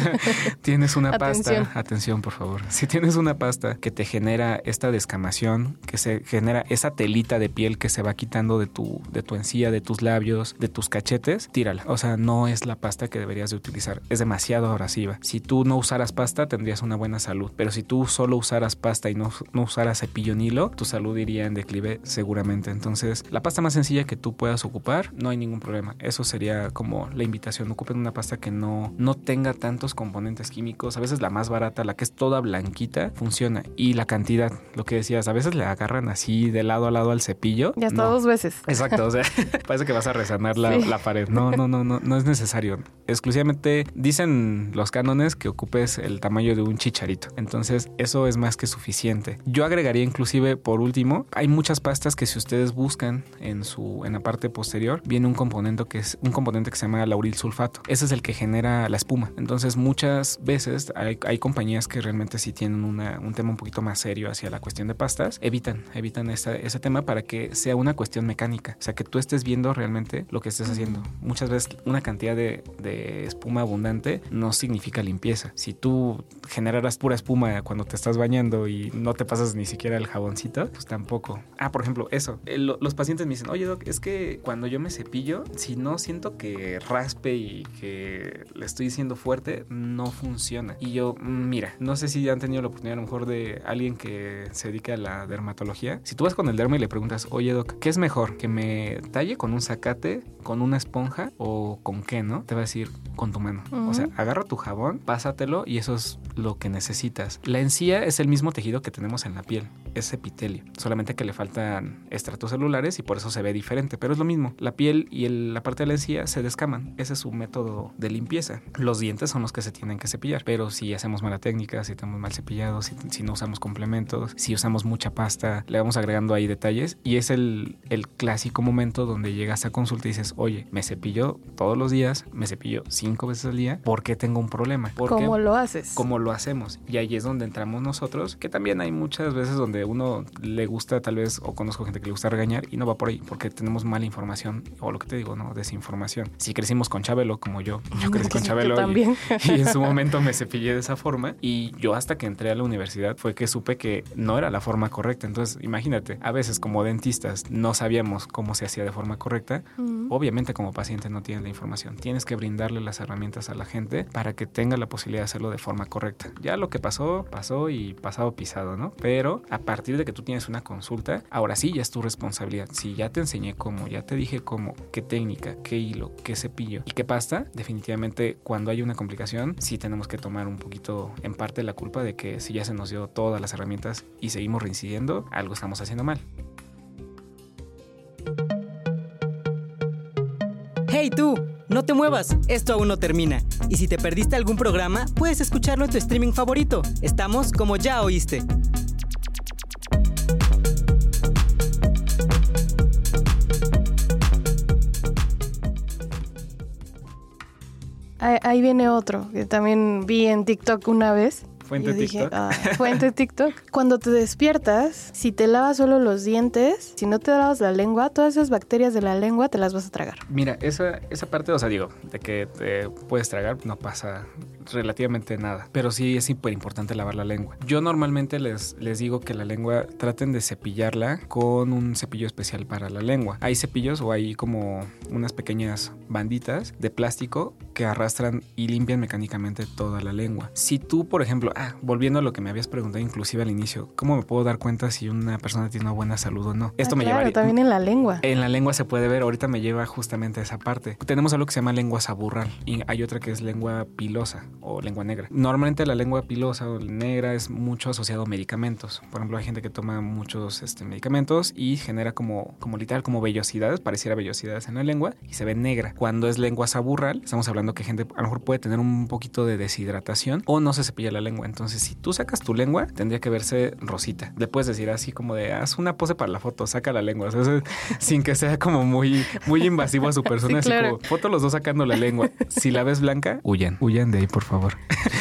tienes una pasta, atención por favor, si tienes una pasta que te genera esta descamación, que se genera esa telita de piel que se va quitando de tu encía, de tus labios, de tus cachetes, tírala. O sea, no es la pasta que deberías de utilizar, es demasiado abrasiva. Si tú no usaras pasta, tendrías una buena salud, pero si tú solo usaras pasta y no usaras cepillo ni hilo, tu salud iría en declive seguramente. Entonces, la pasta más sencilla que tú puedas ocupar, no hay ningún problema. Eso sería como la invitación. Ocupen una pasta que no tenga tantos componentes químicos. A veces la más barata, la que es toda blanquita, funciona. Y la cantidad, lo que decías, a veces le agarran así de lado a lado al cepillo. Y hasta 2 veces. Exacto, o sea, parece que vas a resanar la pared. No es necesario. Exclusivamente dicen los cánones que ocupes el tamaño de un chicharito. Entonces, eso es más que suficiente. Yo agregaría inclusive, por último, hay muchas pastas que si ustedes buscan en la parte posterior, viene un componente que se llama lauril sulfato. Ese es el que genera la espuma. Entonces, muchas veces hay compañías que realmente sí tienen un tema un poquito más serio hacia la cuestión de pastas. Evitan ese tema para que sea una cuestión mecánica. O sea, que tú estés viendo realmente lo que estés haciendo. Muchas veces una cantidad de espuma abundante no significa limpieza. Si tú generaras pura espuma cuando te estás bañando y no te pasas ni siquiera el jaboncito, pues tampoco. Por ejemplo, eso. Los pacientes me dicen, oye, doc, es que cuando yo me cepillo, si no siento que raspe y que le estoy diciendo fuerte, no funciona. Y yo, mira, no sé si han tenido la oportunidad a lo mejor de alguien que se dedica a la dermatología. Si tú vas con el derma y le preguntas, oye, doc, ¿qué es mejor? ¿Que me talle con un zacate, con una esponja o con qué, no? Te va a decir, con tu mano. O sea, agarra tu jabón, pásatelo y eso es lo que necesitas. La encía es el mismo tejido que tenemos en la piel, es epitelio, solamente que le faltan estratos celulares y por eso se ve diferente, pero es lo mismo. La piel y la parte de la encía se descaman, ese es su método de limpieza. Los dientes son los que se tienen que cepillar, pero si hacemos mala técnica, si tenemos mal cepillado, si no usamos complementos, si usamos mucha pasta, le vamos agregando ahí detalles y es el clásico momento donde llegas a consulta y dices, oye, me cepillo todos los días, me cepillo 5 veces al día, ¿por qué tengo un problema? ¿Cómo lo haces? ¿Cómo lo hacemos? Y ahí es donde entramos nosotros, que también hay muchas veces donde uno le gusta tal vez, o conozco gente que le gusta regañar y no va por ahí, porque tenemos mala información, o lo que te digo, ¿no? Desinformación. Si crecimos con Chabelo, como yo crecí con Chabelo también. y en su momento me cepillé de esa forma y yo hasta que entré a la universidad fue que supe que no era la forma correcta. Entonces, imagínate, a veces como dentistas no sabíamos cómo se hacía de forma correcta. Obviamente como paciente no tienes la información. Tienes que brindarle las herramientas a la gente para que tenga la posibilidad de hacerlo de forma correcta. Ya lo que pasó y pasado pisado, ¿no? Pero a partir de que tú tienes una consulta, ahora sí ya es tu responsabilidad. Si ya te enseñé cómo, ya te dije cómo, qué técnica, qué hilo, qué cepillo y qué pasta, definitivamente cuando hay una complicación sí tenemos que tomar un poquito en parte la culpa de que si ya se nos dio todas las herramientas y seguimos reincidiendo, algo estamos haciendo mal. ¡Hey tú! No te muevas, esto aún no termina. Y si te perdiste algún programa, puedes escucharlo en tu streaming favorito. Estamos como Ya Oíste. Ahí viene otro que también vi en TikTok una vez. Fuente TikTok. Fuente TikTok. Cuando te despiertas, si te lavas solo los dientes, si no te lavas la lengua, todas esas bacterias de la lengua te las vas a tragar. Mira, esa parte, o sea, digo, de que te puedes tragar, no pasa relativamente nada, pero sí es súper importante lavar la lengua. Yo normalmente les digo que la lengua traten de cepillarla con un cepillo especial para la lengua. Hay cepillos o hay como unas pequeñas banditas de plástico que arrastran y limpian mecánicamente toda la lengua. Si tú, por ejemplo, volviendo a lo que me habías preguntado inclusive al inicio, ¿cómo me puedo dar cuenta si una persona tiene una buena salud o no? Esto me lleva también en la lengua. En la lengua se puede ver, ahorita me lleva justamente a esa parte. Tenemos algo que se llama lengua saburral y hay otra que es lengua pilosa o lengua negra. Normalmente la lengua pilosa o negra es mucho asociado a medicamentos. Por ejemplo, hay gente que toma muchos medicamentos y genera como literal como vellosidades, pareciera vellosidades en la lengua y se ve negra. Cuando es lengua saburral, estamos hablando que gente a lo mejor puede tener un poquito de deshidratación o no se cepilla la lengua. Entonces, si tú sacas tu lengua, tendría que verse rosita. Le puedes decir así como de, haz una pose para la foto, saca la lengua. O sea, sin que sea como muy invasivo a su persona. Sí, así claro. Como, foto los dos sacando la lengua. Si la ves blanca, huyan de ahí, por favor.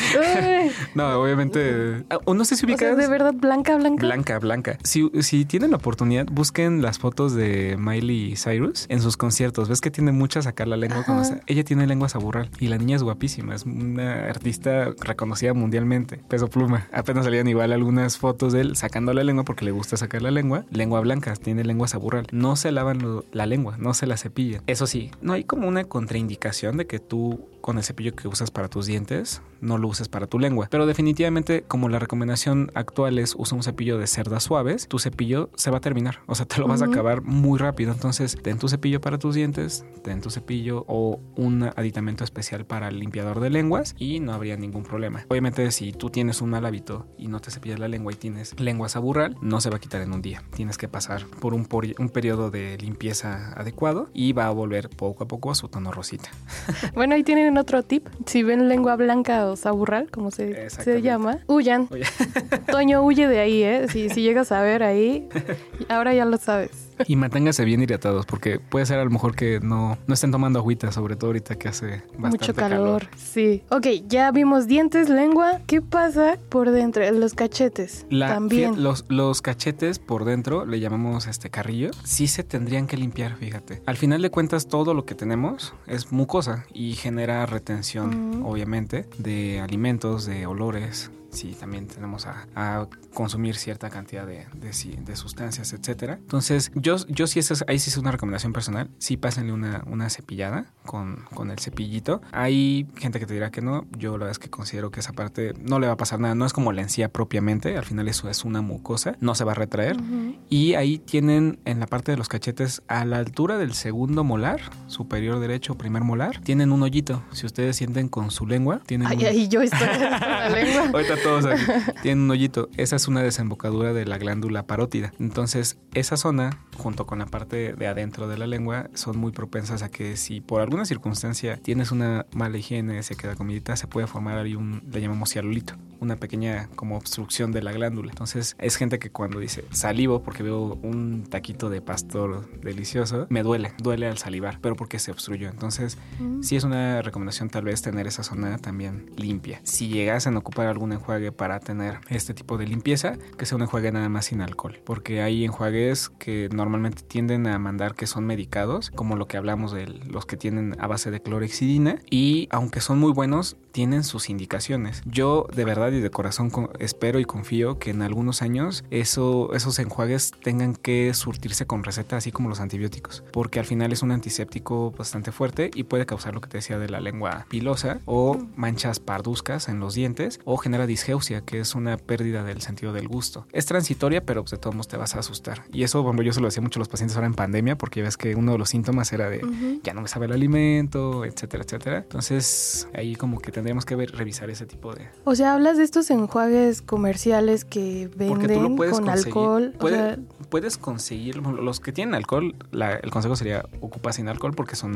No, obviamente. No sé si ubicas. O sea, de verdad, blanca. Blanca. Si tienen la oportunidad, busquen las fotos de Miley Cyrus en sus conciertos. Ves que tiene mucha sacar la lengua. Ella tiene lengua saburral y la niña es guapísima. Es una artista reconocida mundialmente. Peso Pluma. Apenas salían igual algunas fotos de él sacando la lengua porque le gusta sacar la lengua. Lengua blanca, tiene lengua saburral. No se lavan la lengua, no se la cepillan. Eso sí, no hay como una contraindicación de que tú con el cepillo que usas para tus dientes no lo uses para tu lengua. Pero definitivamente, como la recomendación actual es usa un cepillo de cerdas suaves, tu cepillo se va a terminar. O sea, te lo vas a acabar muy rápido. Entonces, ten tu cepillo para tus dientes, ten tu cepillo o un aditamento especial para el limpiador de lenguas y no habría ningún problema. Obviamente, si tú tienes un mal hábito y no te cepillas la lengua y tienes lengua saburral, no se va a quitar en un día. Tienes que pasar por un periodo de limpieza adecuado y va a volver poco a poco a su tono rosita. Bueno, ahí tienen otro tip. Si ven lengua blanca o saburral, como se llama, huyan. Toño, huye de ahí, Si llegas a ver ahí, ahora ya lo sabes. Y manténgase bien hidratados, porque puede ser a lo mejor que no estén tomando agüita, sobre todo ahorita que hace bastante mucho calor. Sí. Ok, ya vimos dientes, lengua. ¿Qué pasa por dentro? Los cachetes. También. Los cachetes por dentro, le llamamos carrillo, sí se tendrían que limpiar, fíjate. Al final de cuentas, todo lo que tenemos es mucosa y genera retención, obviamente, de alimentos, de olores. Sí, también tenemos a consumir cierta cantidad de sustancias, etcétera. Entonces, yo sí, ahí sí es una recomendación personal. Sí, pásenle una cepillada con el cepillito. Hay gente que te dirá que no. Yo la verdad es que considero que esa parte no le va a pasar nada. No es como la encía propiamente. Al final eso es una mucosa. No se va a retraer. Y ahí tienen en la parte de los cachetes, a la altura del segundo molar, superior derecho, primer molar, tienen un hoyito. Si ustedes sienten con su lengua, tienen ahí yo estoy con la lengua. Ahorita todos aquí tienen un hoyito. Esa es una desembocadura de la glándula parótida. Entonces, esa zona, junto con la parte de adentro de la lengua, son muy propensas a que si por alguna circunstancia tienes una mala higiene, se queda comidita, se puede formar ahí le llamamos cialolito, una pequeña como obstrucción de la glándula. Entonces, es gente que cuando dice salivo porque veo un taquito de pastor delicioso, me duele al salivar, pero porque se obstruyó. Entonces, sí es una recomendación tal vez tener esa zona también limpia. Si llegasen a ocupar algún enjuague para tener este tipo de limpieza, que sea un enjuague nada más sin alcohol, porque hay enjuagues que normalmente tienden a mandar que son medicados, como lo que hablamos de los que tienen a base de clorhexidina, y aunque son muy buenos, tienen sus indicaciones. Yo de verdad y de corazón espero y confío que en algunos años esos enjuagues tengan que surtirse con receta, así como los antibióticos, porque al final es un antiséptico bastante fuerte y puede causar lo que te decía de la lengua pilosa o manchas parduzcas en los dientes o genera disgeusia, que es una pérdida del sentido del gusto. Es transitoria, pero pues de todos modos te vas a asustar. Y eso, bueno, yo se lo decía mucho a los pacientes ahora en pandemia, porque ves que uno de los síntomas era de ya no me sabe el alimento, etcétera, etcétera. Entonces, ahí como que tendríamos que revisar ese tipo de... O sea, hablas de estos enjuagues comerciales que venden con alcohol. Puedes conseguir, los que tienen alcohol, el consejo sería ocupa sin alcohol porque son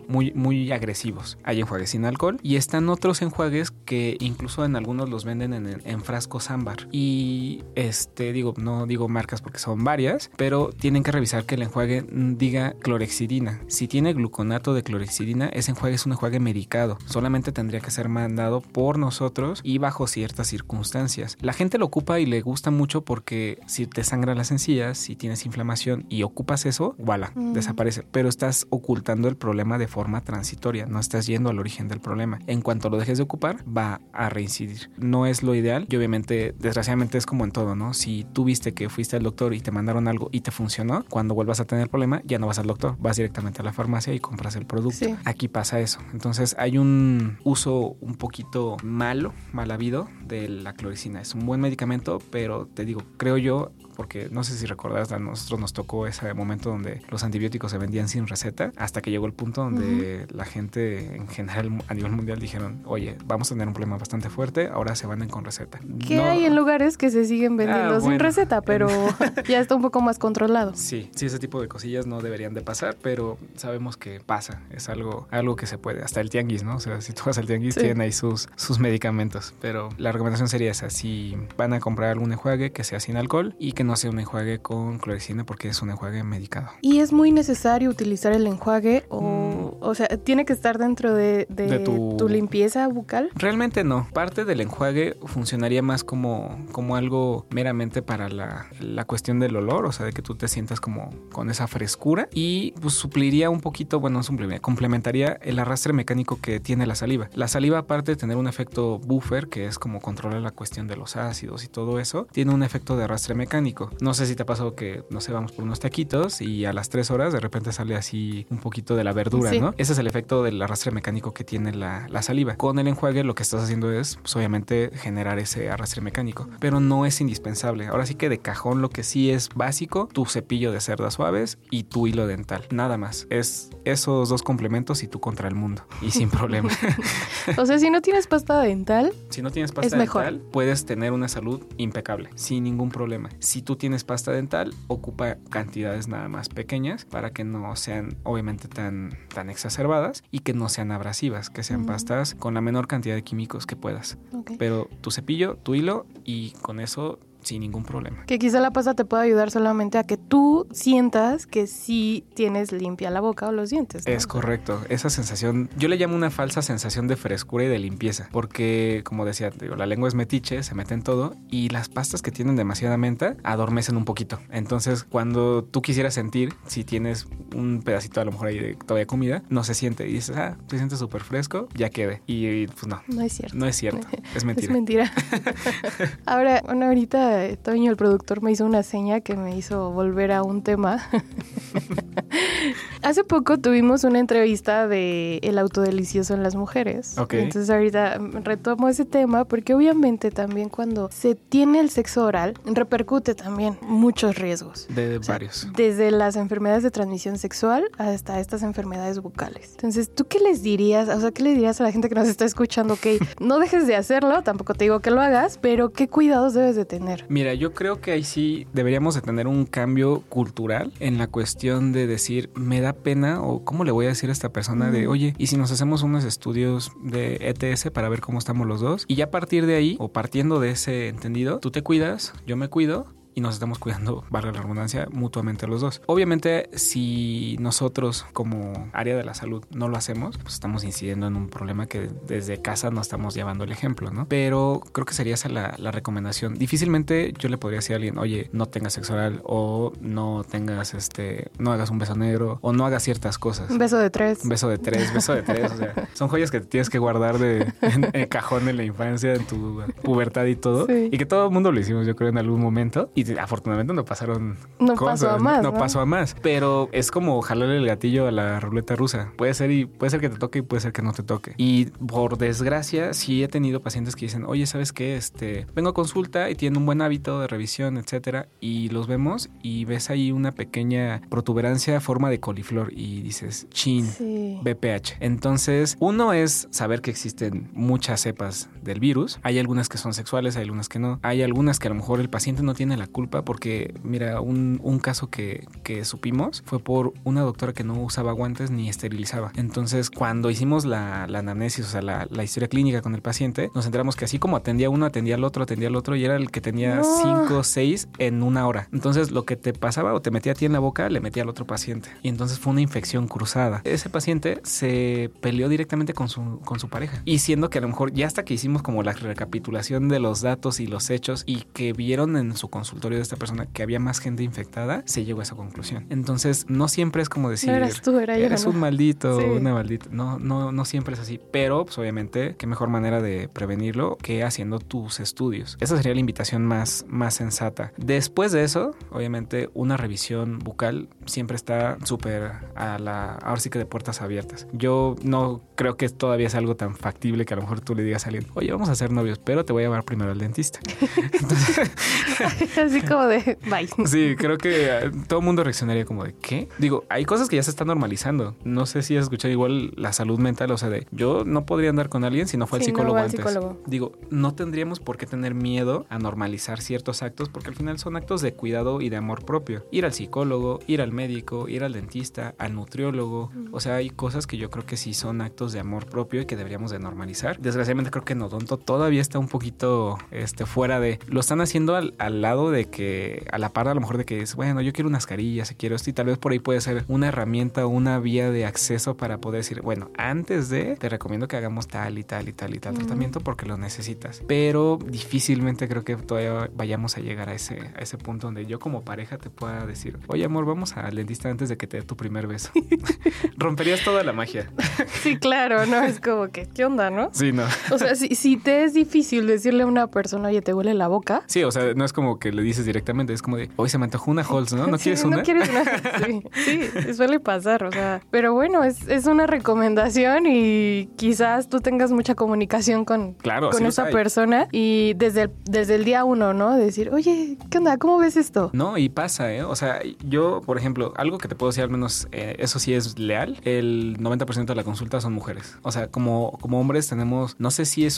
muy agresivos. Hay enjuagues sin alcohol y están otros enjuagues que incluso en algunos los venden en frascos ámbar. Y no digo marcas porque son varias, pero tienen que revisar que el enjuague diga clorhexidina. Si tiene gluconato de clorhexidina, ese enjuague es un enjuague medicado. Solamente tendría que ser mandado por nosotros y bajo ciertas ciertas circunstancias. La gente lo ocupa y le gusta mucho porque si te sangran las encías, si tienes inflamación y ocupas eso, voilà, desaparece. Pero estás ocultando el problema de forma transitoria, no estás yendo al origen del problema. En cuanto lo dejes de ocupar, va a reincidir. No es lo ideal y obviamente, desgraciadamente es como en todo, ¿no? Si tú viste que fuiste al doctor y te mandaron algo y te funcionó, cuando vuelvas a tener el problema, ya no vas al doctor, vas directamente a la farmacia y compras el producto. Sí. Aquí pasa eso. Entonces hay un uso un poquito mal habido de la cloricina. Es un buen medicamento, pero te digo, creo yo, porque no sé si recordas, a nosotros nos tocó ese momento donde los antibióticos se vendían sin receta, hasta que llegó el punto donde la gente en general a nivel mundial dijeron, oye, vamos a tener un problema bastante fuerte, ahora se venden con receta. Que hay en lugares que se siguen vendiendo sin receta, pero ya está un poco más controlado. Sí, ese tipo de cosillas no deberían de pasar, pero sabemos que pasa, es algo que se puede, hasta el tianguis, ¿no? O sea, si tú vas al tianguis, tienen ahí sus medicamentos, pero la recomendación sería esa, si van a comprar algún enjuague que sea sin alcohol y que no sea un enjuague con cloricina porque es un enjuague medicado. ¿Y es muy necesario utilizar el enjuague o sea, tiene que estar dentro de tu limpieza bucal? Realmente no. Parte del enjuague funcionaría más como algo meramente para la cuestión del olor, o sea, de que tú te sientas como con esa frescura y pues supliría un poquito, bueno, complementaría el arrastre mecánico que tiene la saliva. La saliva, aparte de tener un efecto buffer, que es como controlar la cuestión de los ácidos y todo eso, tiene un efecto de arrastre mecánico. No sé si te ha pasado que, no sé, vamos por unos taquitos y a las 3 horas de repente sale así un poquito de la verdura, ¿no? Ese es el efecto del arrastre mecánico que tiene la saliva. Con el enjuague lo que estás haciendo es, pues, obviamente, generar ese arrastre mecánico, pero no es indispensable. Ahora sí que de cajón lo que sí es básico, tu cepillo de cerdas suaves y tu hilo dental. Nada más. Es esos dos complementos y tú contra el mundo. Y sin problema. O sea, si no tienes pasta dental, dental, puedes tener una salud impecable, sin ningún problema. Si tú tienes pasta dental, ocupa cantidades nada más pequeñas para que no sean obviamente tan exacerbadas y que no sean abrasivas, que sean pastas con la menor cantidad de químicos que puedas. Pero tu cepillo, tu hilo y con eso sin ningún problema. Que quizá la pasta te pueda ayudar solamente a que tú sientas que sí tienes limpia la boca o los dientes, ¿no? Es correcto. Esa sensación, yo le llamo una falsa sensación de frescura y de limpieza, porque como decía, digo, la lengua es metiche, se mete en todo y las pastas que tienen demasiada menta adormecen un poquito. Entonces, cuando tú quisieras sentir, si tienes un pedacito a lo mejor ahí de todavía comida, no se siente y dices, te sientes súper fresco, ya quede. Y pues no. No es cierto. No es cierto. Es mentira. Es mentira. Ahora, bueno, ahorita Toño, el productor, me hizo una seña que me hizo volver a un tema. Hace poco tuvimos una entrevista de el autodelicioso en las mujeres. Entonces ahorita retomo ese tema porque obviamente también cuando se tiene el sexo oral repercute también muchos riesgos. Varios. Desde las enfermedades de transmisión sexual hasta estas enfermedades bucales. Entonces, ¿tú qué les dirías? O sea, ¿qué le dirías a la gente que nos está escuchando? Ok, no dejes de hacerlo, tampoco te digo que lo hagas, pero ¿qué cuidados debes de tener? Mira, yo creo que ahí sí deberíamos de tener un cambio cultural en la cuestión de decir, me da pena o cómo le voy a decir a esta persona de, oye, ¿y si nos hacemos unos estudios de ETS para ver cómo estamos los dos? Y ya a partir de ahí, o partiendo de ese entendido, tú te cuidas, yo me cuido y nos estamos cuidando, valga la redundancia, mutuamente los dos. Obviamente, si nosotros como área de la salud no lo hacemos, pues estamos incidiendo en un problema que desde casa no estamos llevando el ejemplo, ¿no? Pero creo que sería esa la recomendación. Difícilmente yo le podría decir a alguien, oye, no tengas sexo oral o no tengas no hagas un beso negro o no hagas ciertas cosas. Un beso de 3. Un beso de 3, o sea, son joyas que tienes que guardar en el cajón en la infancia, en tu pubertad y todo. Sí. Y que todo el mundo lo hicimos, yo creo, en algún momento. Y afortunadamente no pasaron cosas. No pasó a más. Pero es como jalarle el gatillo a la ruleta rusa. Puede ser que te toque y puede ser que no te toque. Y por desgracia, sí he tenido pacientes que dicen, oye, ¿sabes qué? Vengo a consulta y tienen un buen hábito de revisión, etcétera. Y los vemos y ves ahí una pequeña protuberancia a forma de coliflor y dices, chin, sí. BPH. Entonces, uno es saber que existen muchas cepas del virus. Hay algunas que son sexuales, hay algunas que no. Hay algunas que a lo mejor el paciente no tiene la culpa porque, mira, un caso que supimos fue por una doctora que no usaba guantes ni esterilizaba. Entonces, cuando hicimos la anamnesis, o sea, la historia clínica con el paciente, nos enteramos que así como atendía uno, atendía al otro y era el que tenía 5 o 6 en una hora. Entonces, lo que te pasaba o te metía a ti en la boca, le metía al otro paciente. Y entonces fue una infección cruzada. Ese paciente se peleó directamente con su pareja. Y siendo que a lo mejor ya hasta que hicimos como la recapitulación de los datos y los hechos y que vieron en su consultorio de esta persona que había más gente infectada, se llegó a esa conclusión. Entonces, no siempre es como decir, no eras tú, era yo, eres un maldito, sí. una maldita. No siempre es así. Pero, pues obviamente, qué mejor manera de prevenirlo que haciendo tus estudios. Esa sería la invitación más sensata. Después de eso, obviamente, una revisión bucal siempre está súper ahora sí que de puertas abiertas. Yo no creo que todavía es algo tan factible que a lo mejor tú le digas a alguien, oye, vamos a ser novios, pero te voy a llevar primero al dentista. Entonces, así como de bye. Sí, creo que todo el mundo reaccionaría como de ¿qué? Digo, hay cosas que ya se están normalizando. No sé si has escuchado igual la salud mental, o sea, de yo no podría andar con alguien si no fue al psicólogo antes. Digo, no tendríamos por qué tener miedo a normalizar ciertos actos porque al final son actos de cuidado y de amor propio. Ir al psicólogo, ir al médico, ir al dentista, al nutriólogo. O sea, hay cosas que yo creo que sí son actos de amor propio y que deberíamos de normalizar. Desgraciadamente creo que en odonto todavía está un poquito fuera de... Lo están haciendo al lado de que, a la par a lo mejor de que es, bueno, yo quiero unas carillas, quiero esto y tal vez por ahí puede ser una herramienta o una vía de acceso para poder decir, bueno, antes de, te recomiendo que hagamos tal y tal y tal y tal tratamiento porque lo necesitas. Pero difícilmente creo que todavía vayamos a llegar a ese punto donde yo como pareja te pueda decir, oye amor, vamos al dentista antes de que te dé tu primer beso. Romperías toda la magia. Sí, claro, ¿no? Es como que, ¿qué onda, no? Sí, no. O sea, si te es difícil decirle a una persona, oye, ¿te huele la boca? Sí, o sea, no es como que le dices directamente, es como de, hoy se me antojó una Halls, ¿no? ¿No quieres una? ¿No quieres una? Sí, suele pasar, o sea, pero bueno, es una recomendación y quizás tú tengas mucha comunicación con esa persona y desde el día uno, ¿no? Decir, oye, ¿qué onda? ¿Cómo ves esto? No, y pasa, o sea, yo, por ejemplo, algo que te puedo decir al menos, eso sí es leal, el 90% de la consulta son mujeres. O sea, como hombres tenemos, no sé si es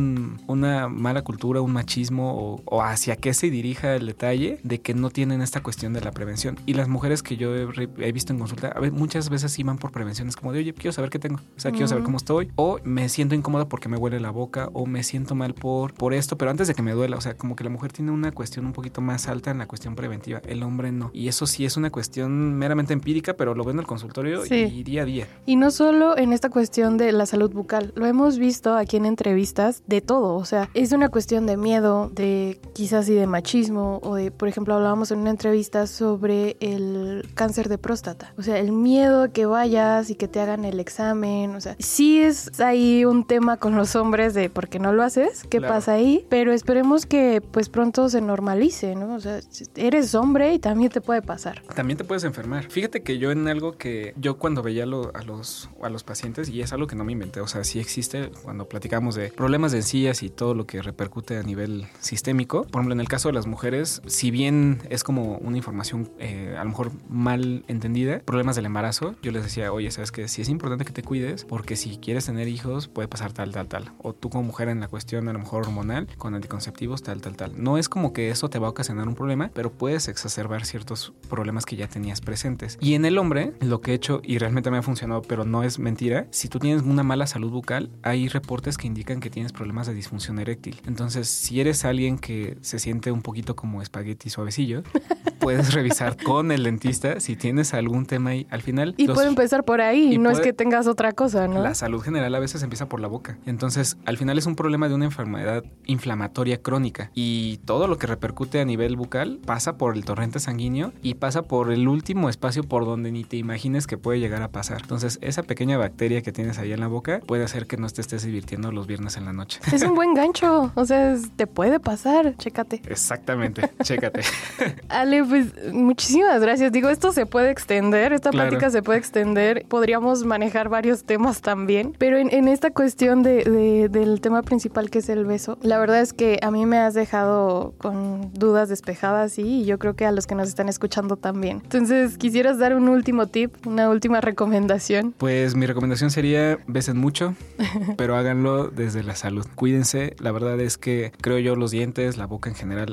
una mala cultura, un machismo o hacia qué se dirija el detalle de que no tienen esta cuestión de la prevención. Y las mujeres que yo he visto en consulta, muchas veces sí van por prevenciones como de, oye, quiero saber qué tengo, o sea, quiero saber cómo estoy, o me siento incómoda porque me huele la boca, o me siento mal por esto, pero antes de que me duela, o sea, como que la mujer tiene una cuestión un poquito más alta en la cuestión preventiva, el hombre no. Y eso sí es una cuestión meramente empírica, pero lo ven en el consultorio y día a día. Y no solo en esta cuestión de la salud bucal, lo hemos visto aquí en entrevistas de todo, o sea, es una cuestión de miedo, de quizás y de machismo, o de, por ejemplo, hablábamos en una entrevista sobre el cáncer de próstata, o sea, el miedo a que vayas y que te hagan el examen, o sea, sí es ahí un tema con los hombres de ¿por qué no lo haces? ¿Qué pasa ahí? Pero esperemos que pues pronto se normalice, ¿no? O sea, eres hombre y también te puede pasar. También te puedes enfermar. Fíjate que yo en algo que yo cuando veía a los pacientes, y es algo que no me inventé, o sea, sí existe cuando platicamos de problemas de encías y todo lo que repercute a nivel sistémico. Por ejemplo, en el caso de las mujeres, si bien es como una información a lo mejor mal entendida, problemas del embarazo, yo les decía, oye, ¿sabes qué? Sí es importante que te cuides porque si quieres tener hijos puede pasar tal. O tú como mujer en la cuestión a lo mejor hormonal, con anticonceptivos, tal. No es como que eso te va a ocasionar un problema, pero puedes exacerbar ciertos problemas que ya tenías presentes. Y en el hombre, lo que he hecho, y realmente me ha funcionado, pero no es mentira, si tú tienes una mala salud bucal, hay reportes que indican que tienes problemas de disfunción eréctil. Entonces, si eres alguien que se siente un poquito como espagueti suavecillo, puedes revisar con el dentista si tienes algún tema ahí al final. Y puede empezar por ahí, no es que tengas otra cosa, ¿no? La salud general a veces empieza por la boca. Entonces, al final es un problema de una enfermedad inflamatoria crónica y todo lo que repercute a nivel bucal pasa por el torrente sanguíneo y pasa por el último espacio por donde ni te imagines que puede llegar a pasar. Entonces, esa pequeña bacteria que tienes ahí en la boca puede hacer que no te estés divirtiendo los viernes en la noche. Es un buen gancho, o sea, te puede pasar, chécate. Exactamente, chécate. Ale, pues muchísimas gracias. Digo, esto se puede extender, esta plática se puede extender. Podríamos manejar varios temas también, pero en esta cuestión del tema principal que es el beso, la verdad es que a mí me has dejado con dudas despejadas y yo creo que a los que nos están escuchando también. Entonces, ¿quisieras dar un último tip, una última recomendación? Pues mi recomendación sería besen mucho, pero háganlo desde la salud. Cuídense, la verdad es que creo yo los dientes, la boca en general deben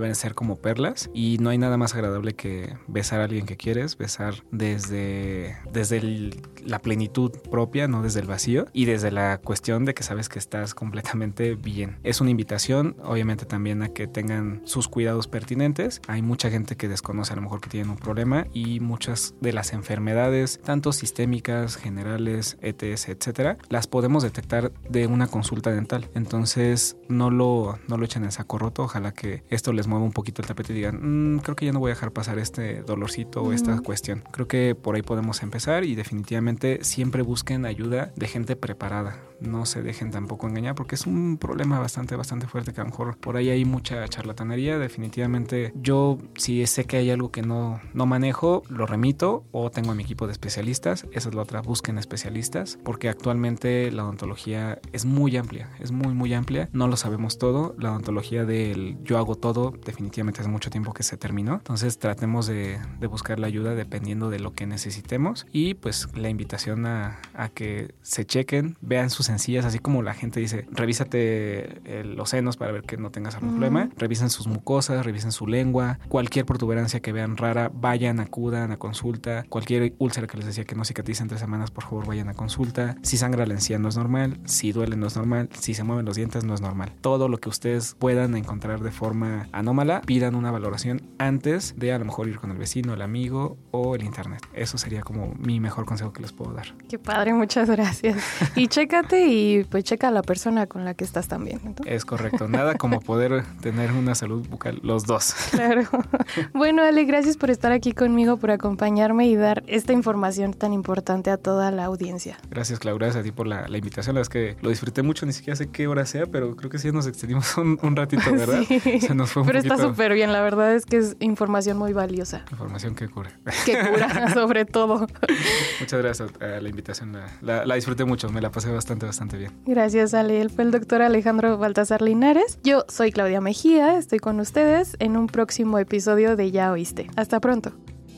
deben ser como perlas, y no hay nada más agradable que besar a alguien que quieres, besar desde la plenitud propia, no desde el vacío, y desde la cuestión de que sabes que estás completamente bien. Es una invitación, obviamente, también a que tengan sus cuidados pertinentes. Hay mucha gente que desconoce a lo mejor que tienen un problema, y muchas de las enfermedades, tanto sistémicas, generales, ETS, etcétera, las podemos detectar de una consulta dental. Entonces no lo echen en saco roto. Ojalá que esto les mueva un poquito el tapete y digan, creo que ya no voy a dejar pasar este dolorcito o esta cuestión. Creo que por ahí podemos empezar, y definitivamente siempre busquen ayuda de gente preparada. No se dejen tampoco engañar, porque es un problema bastante fuerte, que a lo mejor por ahí hay mucha charlatanería. Definitivamente yo, si sé que hay algo que no manejo, lo remito o tengo a mi equipo de especialistas. Esa es la otra, busquen especialistas, porque actualmente la odontología es muy amplia, es muy amplia. No lo sabemos todo. La odontología del yo hago todo definitivamente hace mucho tiempo que se terminó. Entonces tratemos de buscar la ayuda dependiendo de lo que necesitemos, y pues la invitación a que se chequen, vean sus sencillas, así como la gente dice, revísate los senos para ver que no tengas algún problema, revisen sus mucosas, revisen su lengua, cualquier protuberancia que vean rara, acudan a consulta. Cualquier úlcera que les decía que no cicatriza en 3 semanas, por favor vayan a consulta. Si sangra la encía no es normal, si duele no es normal, si se mueven los dientes no es normal. Todo lo que ustedes puedan encontrar de forma anómala, pidan una valoración antes de a lo mejor ir con el vecino, el amigo o el internet. Eso sería como mi mejor consejo que les puedo dar. Qué padre, muchas gracias. Y chécate, y pues checa a la persona con la que estás también, ¿no? Es correcto, nada como poder tener una salud bucal los dos. Claro. Bueno, Ale, gracias por estar aquí conmigo, por acompañarme y dar esta información tan importante a toda la audiencia. Gracias, Clau, gracias a ti por la invitación. La verdad es que lo disfruté mucho, ni siquiera sé qué hora sea, pero creo que sí nos extendimos un ratito, ¿verdad? Sí, se nos fue un pero poquito. Está súper bien, la verdad es que es información muy valiosa. Información que cura. Que cura, sobre todo. Muchas gracias a la invitación, la disfruté mucho, me la pasé bastante bien. Gracias, Ale. Él fue el doctor Alejandro Baltasar Linares. Yo soy Claudia Mejía, estoy con ustedes en un próximo episodio de Ya Oíste. Hasta pronto.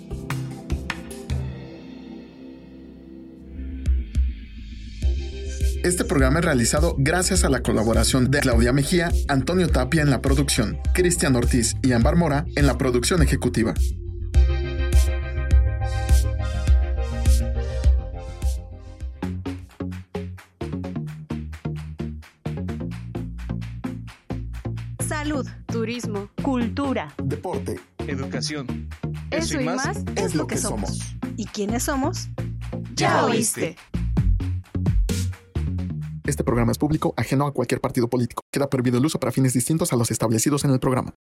Este programa es realizado gracias a la colaboración de Claudia Mejía, Antonio Tapia en la producción, Cristian Ortiz y Ámbar Mora en la producción ejecutiva. Salud, turismo, cultura, Deporte, educación. eso y más es lo que somos. ¿Y quiénes somos? Ya oíste. Este programa es público, ajeno a cualquier partido político. Queda prohibido el uso para fines distintos a los establecidos en el programa.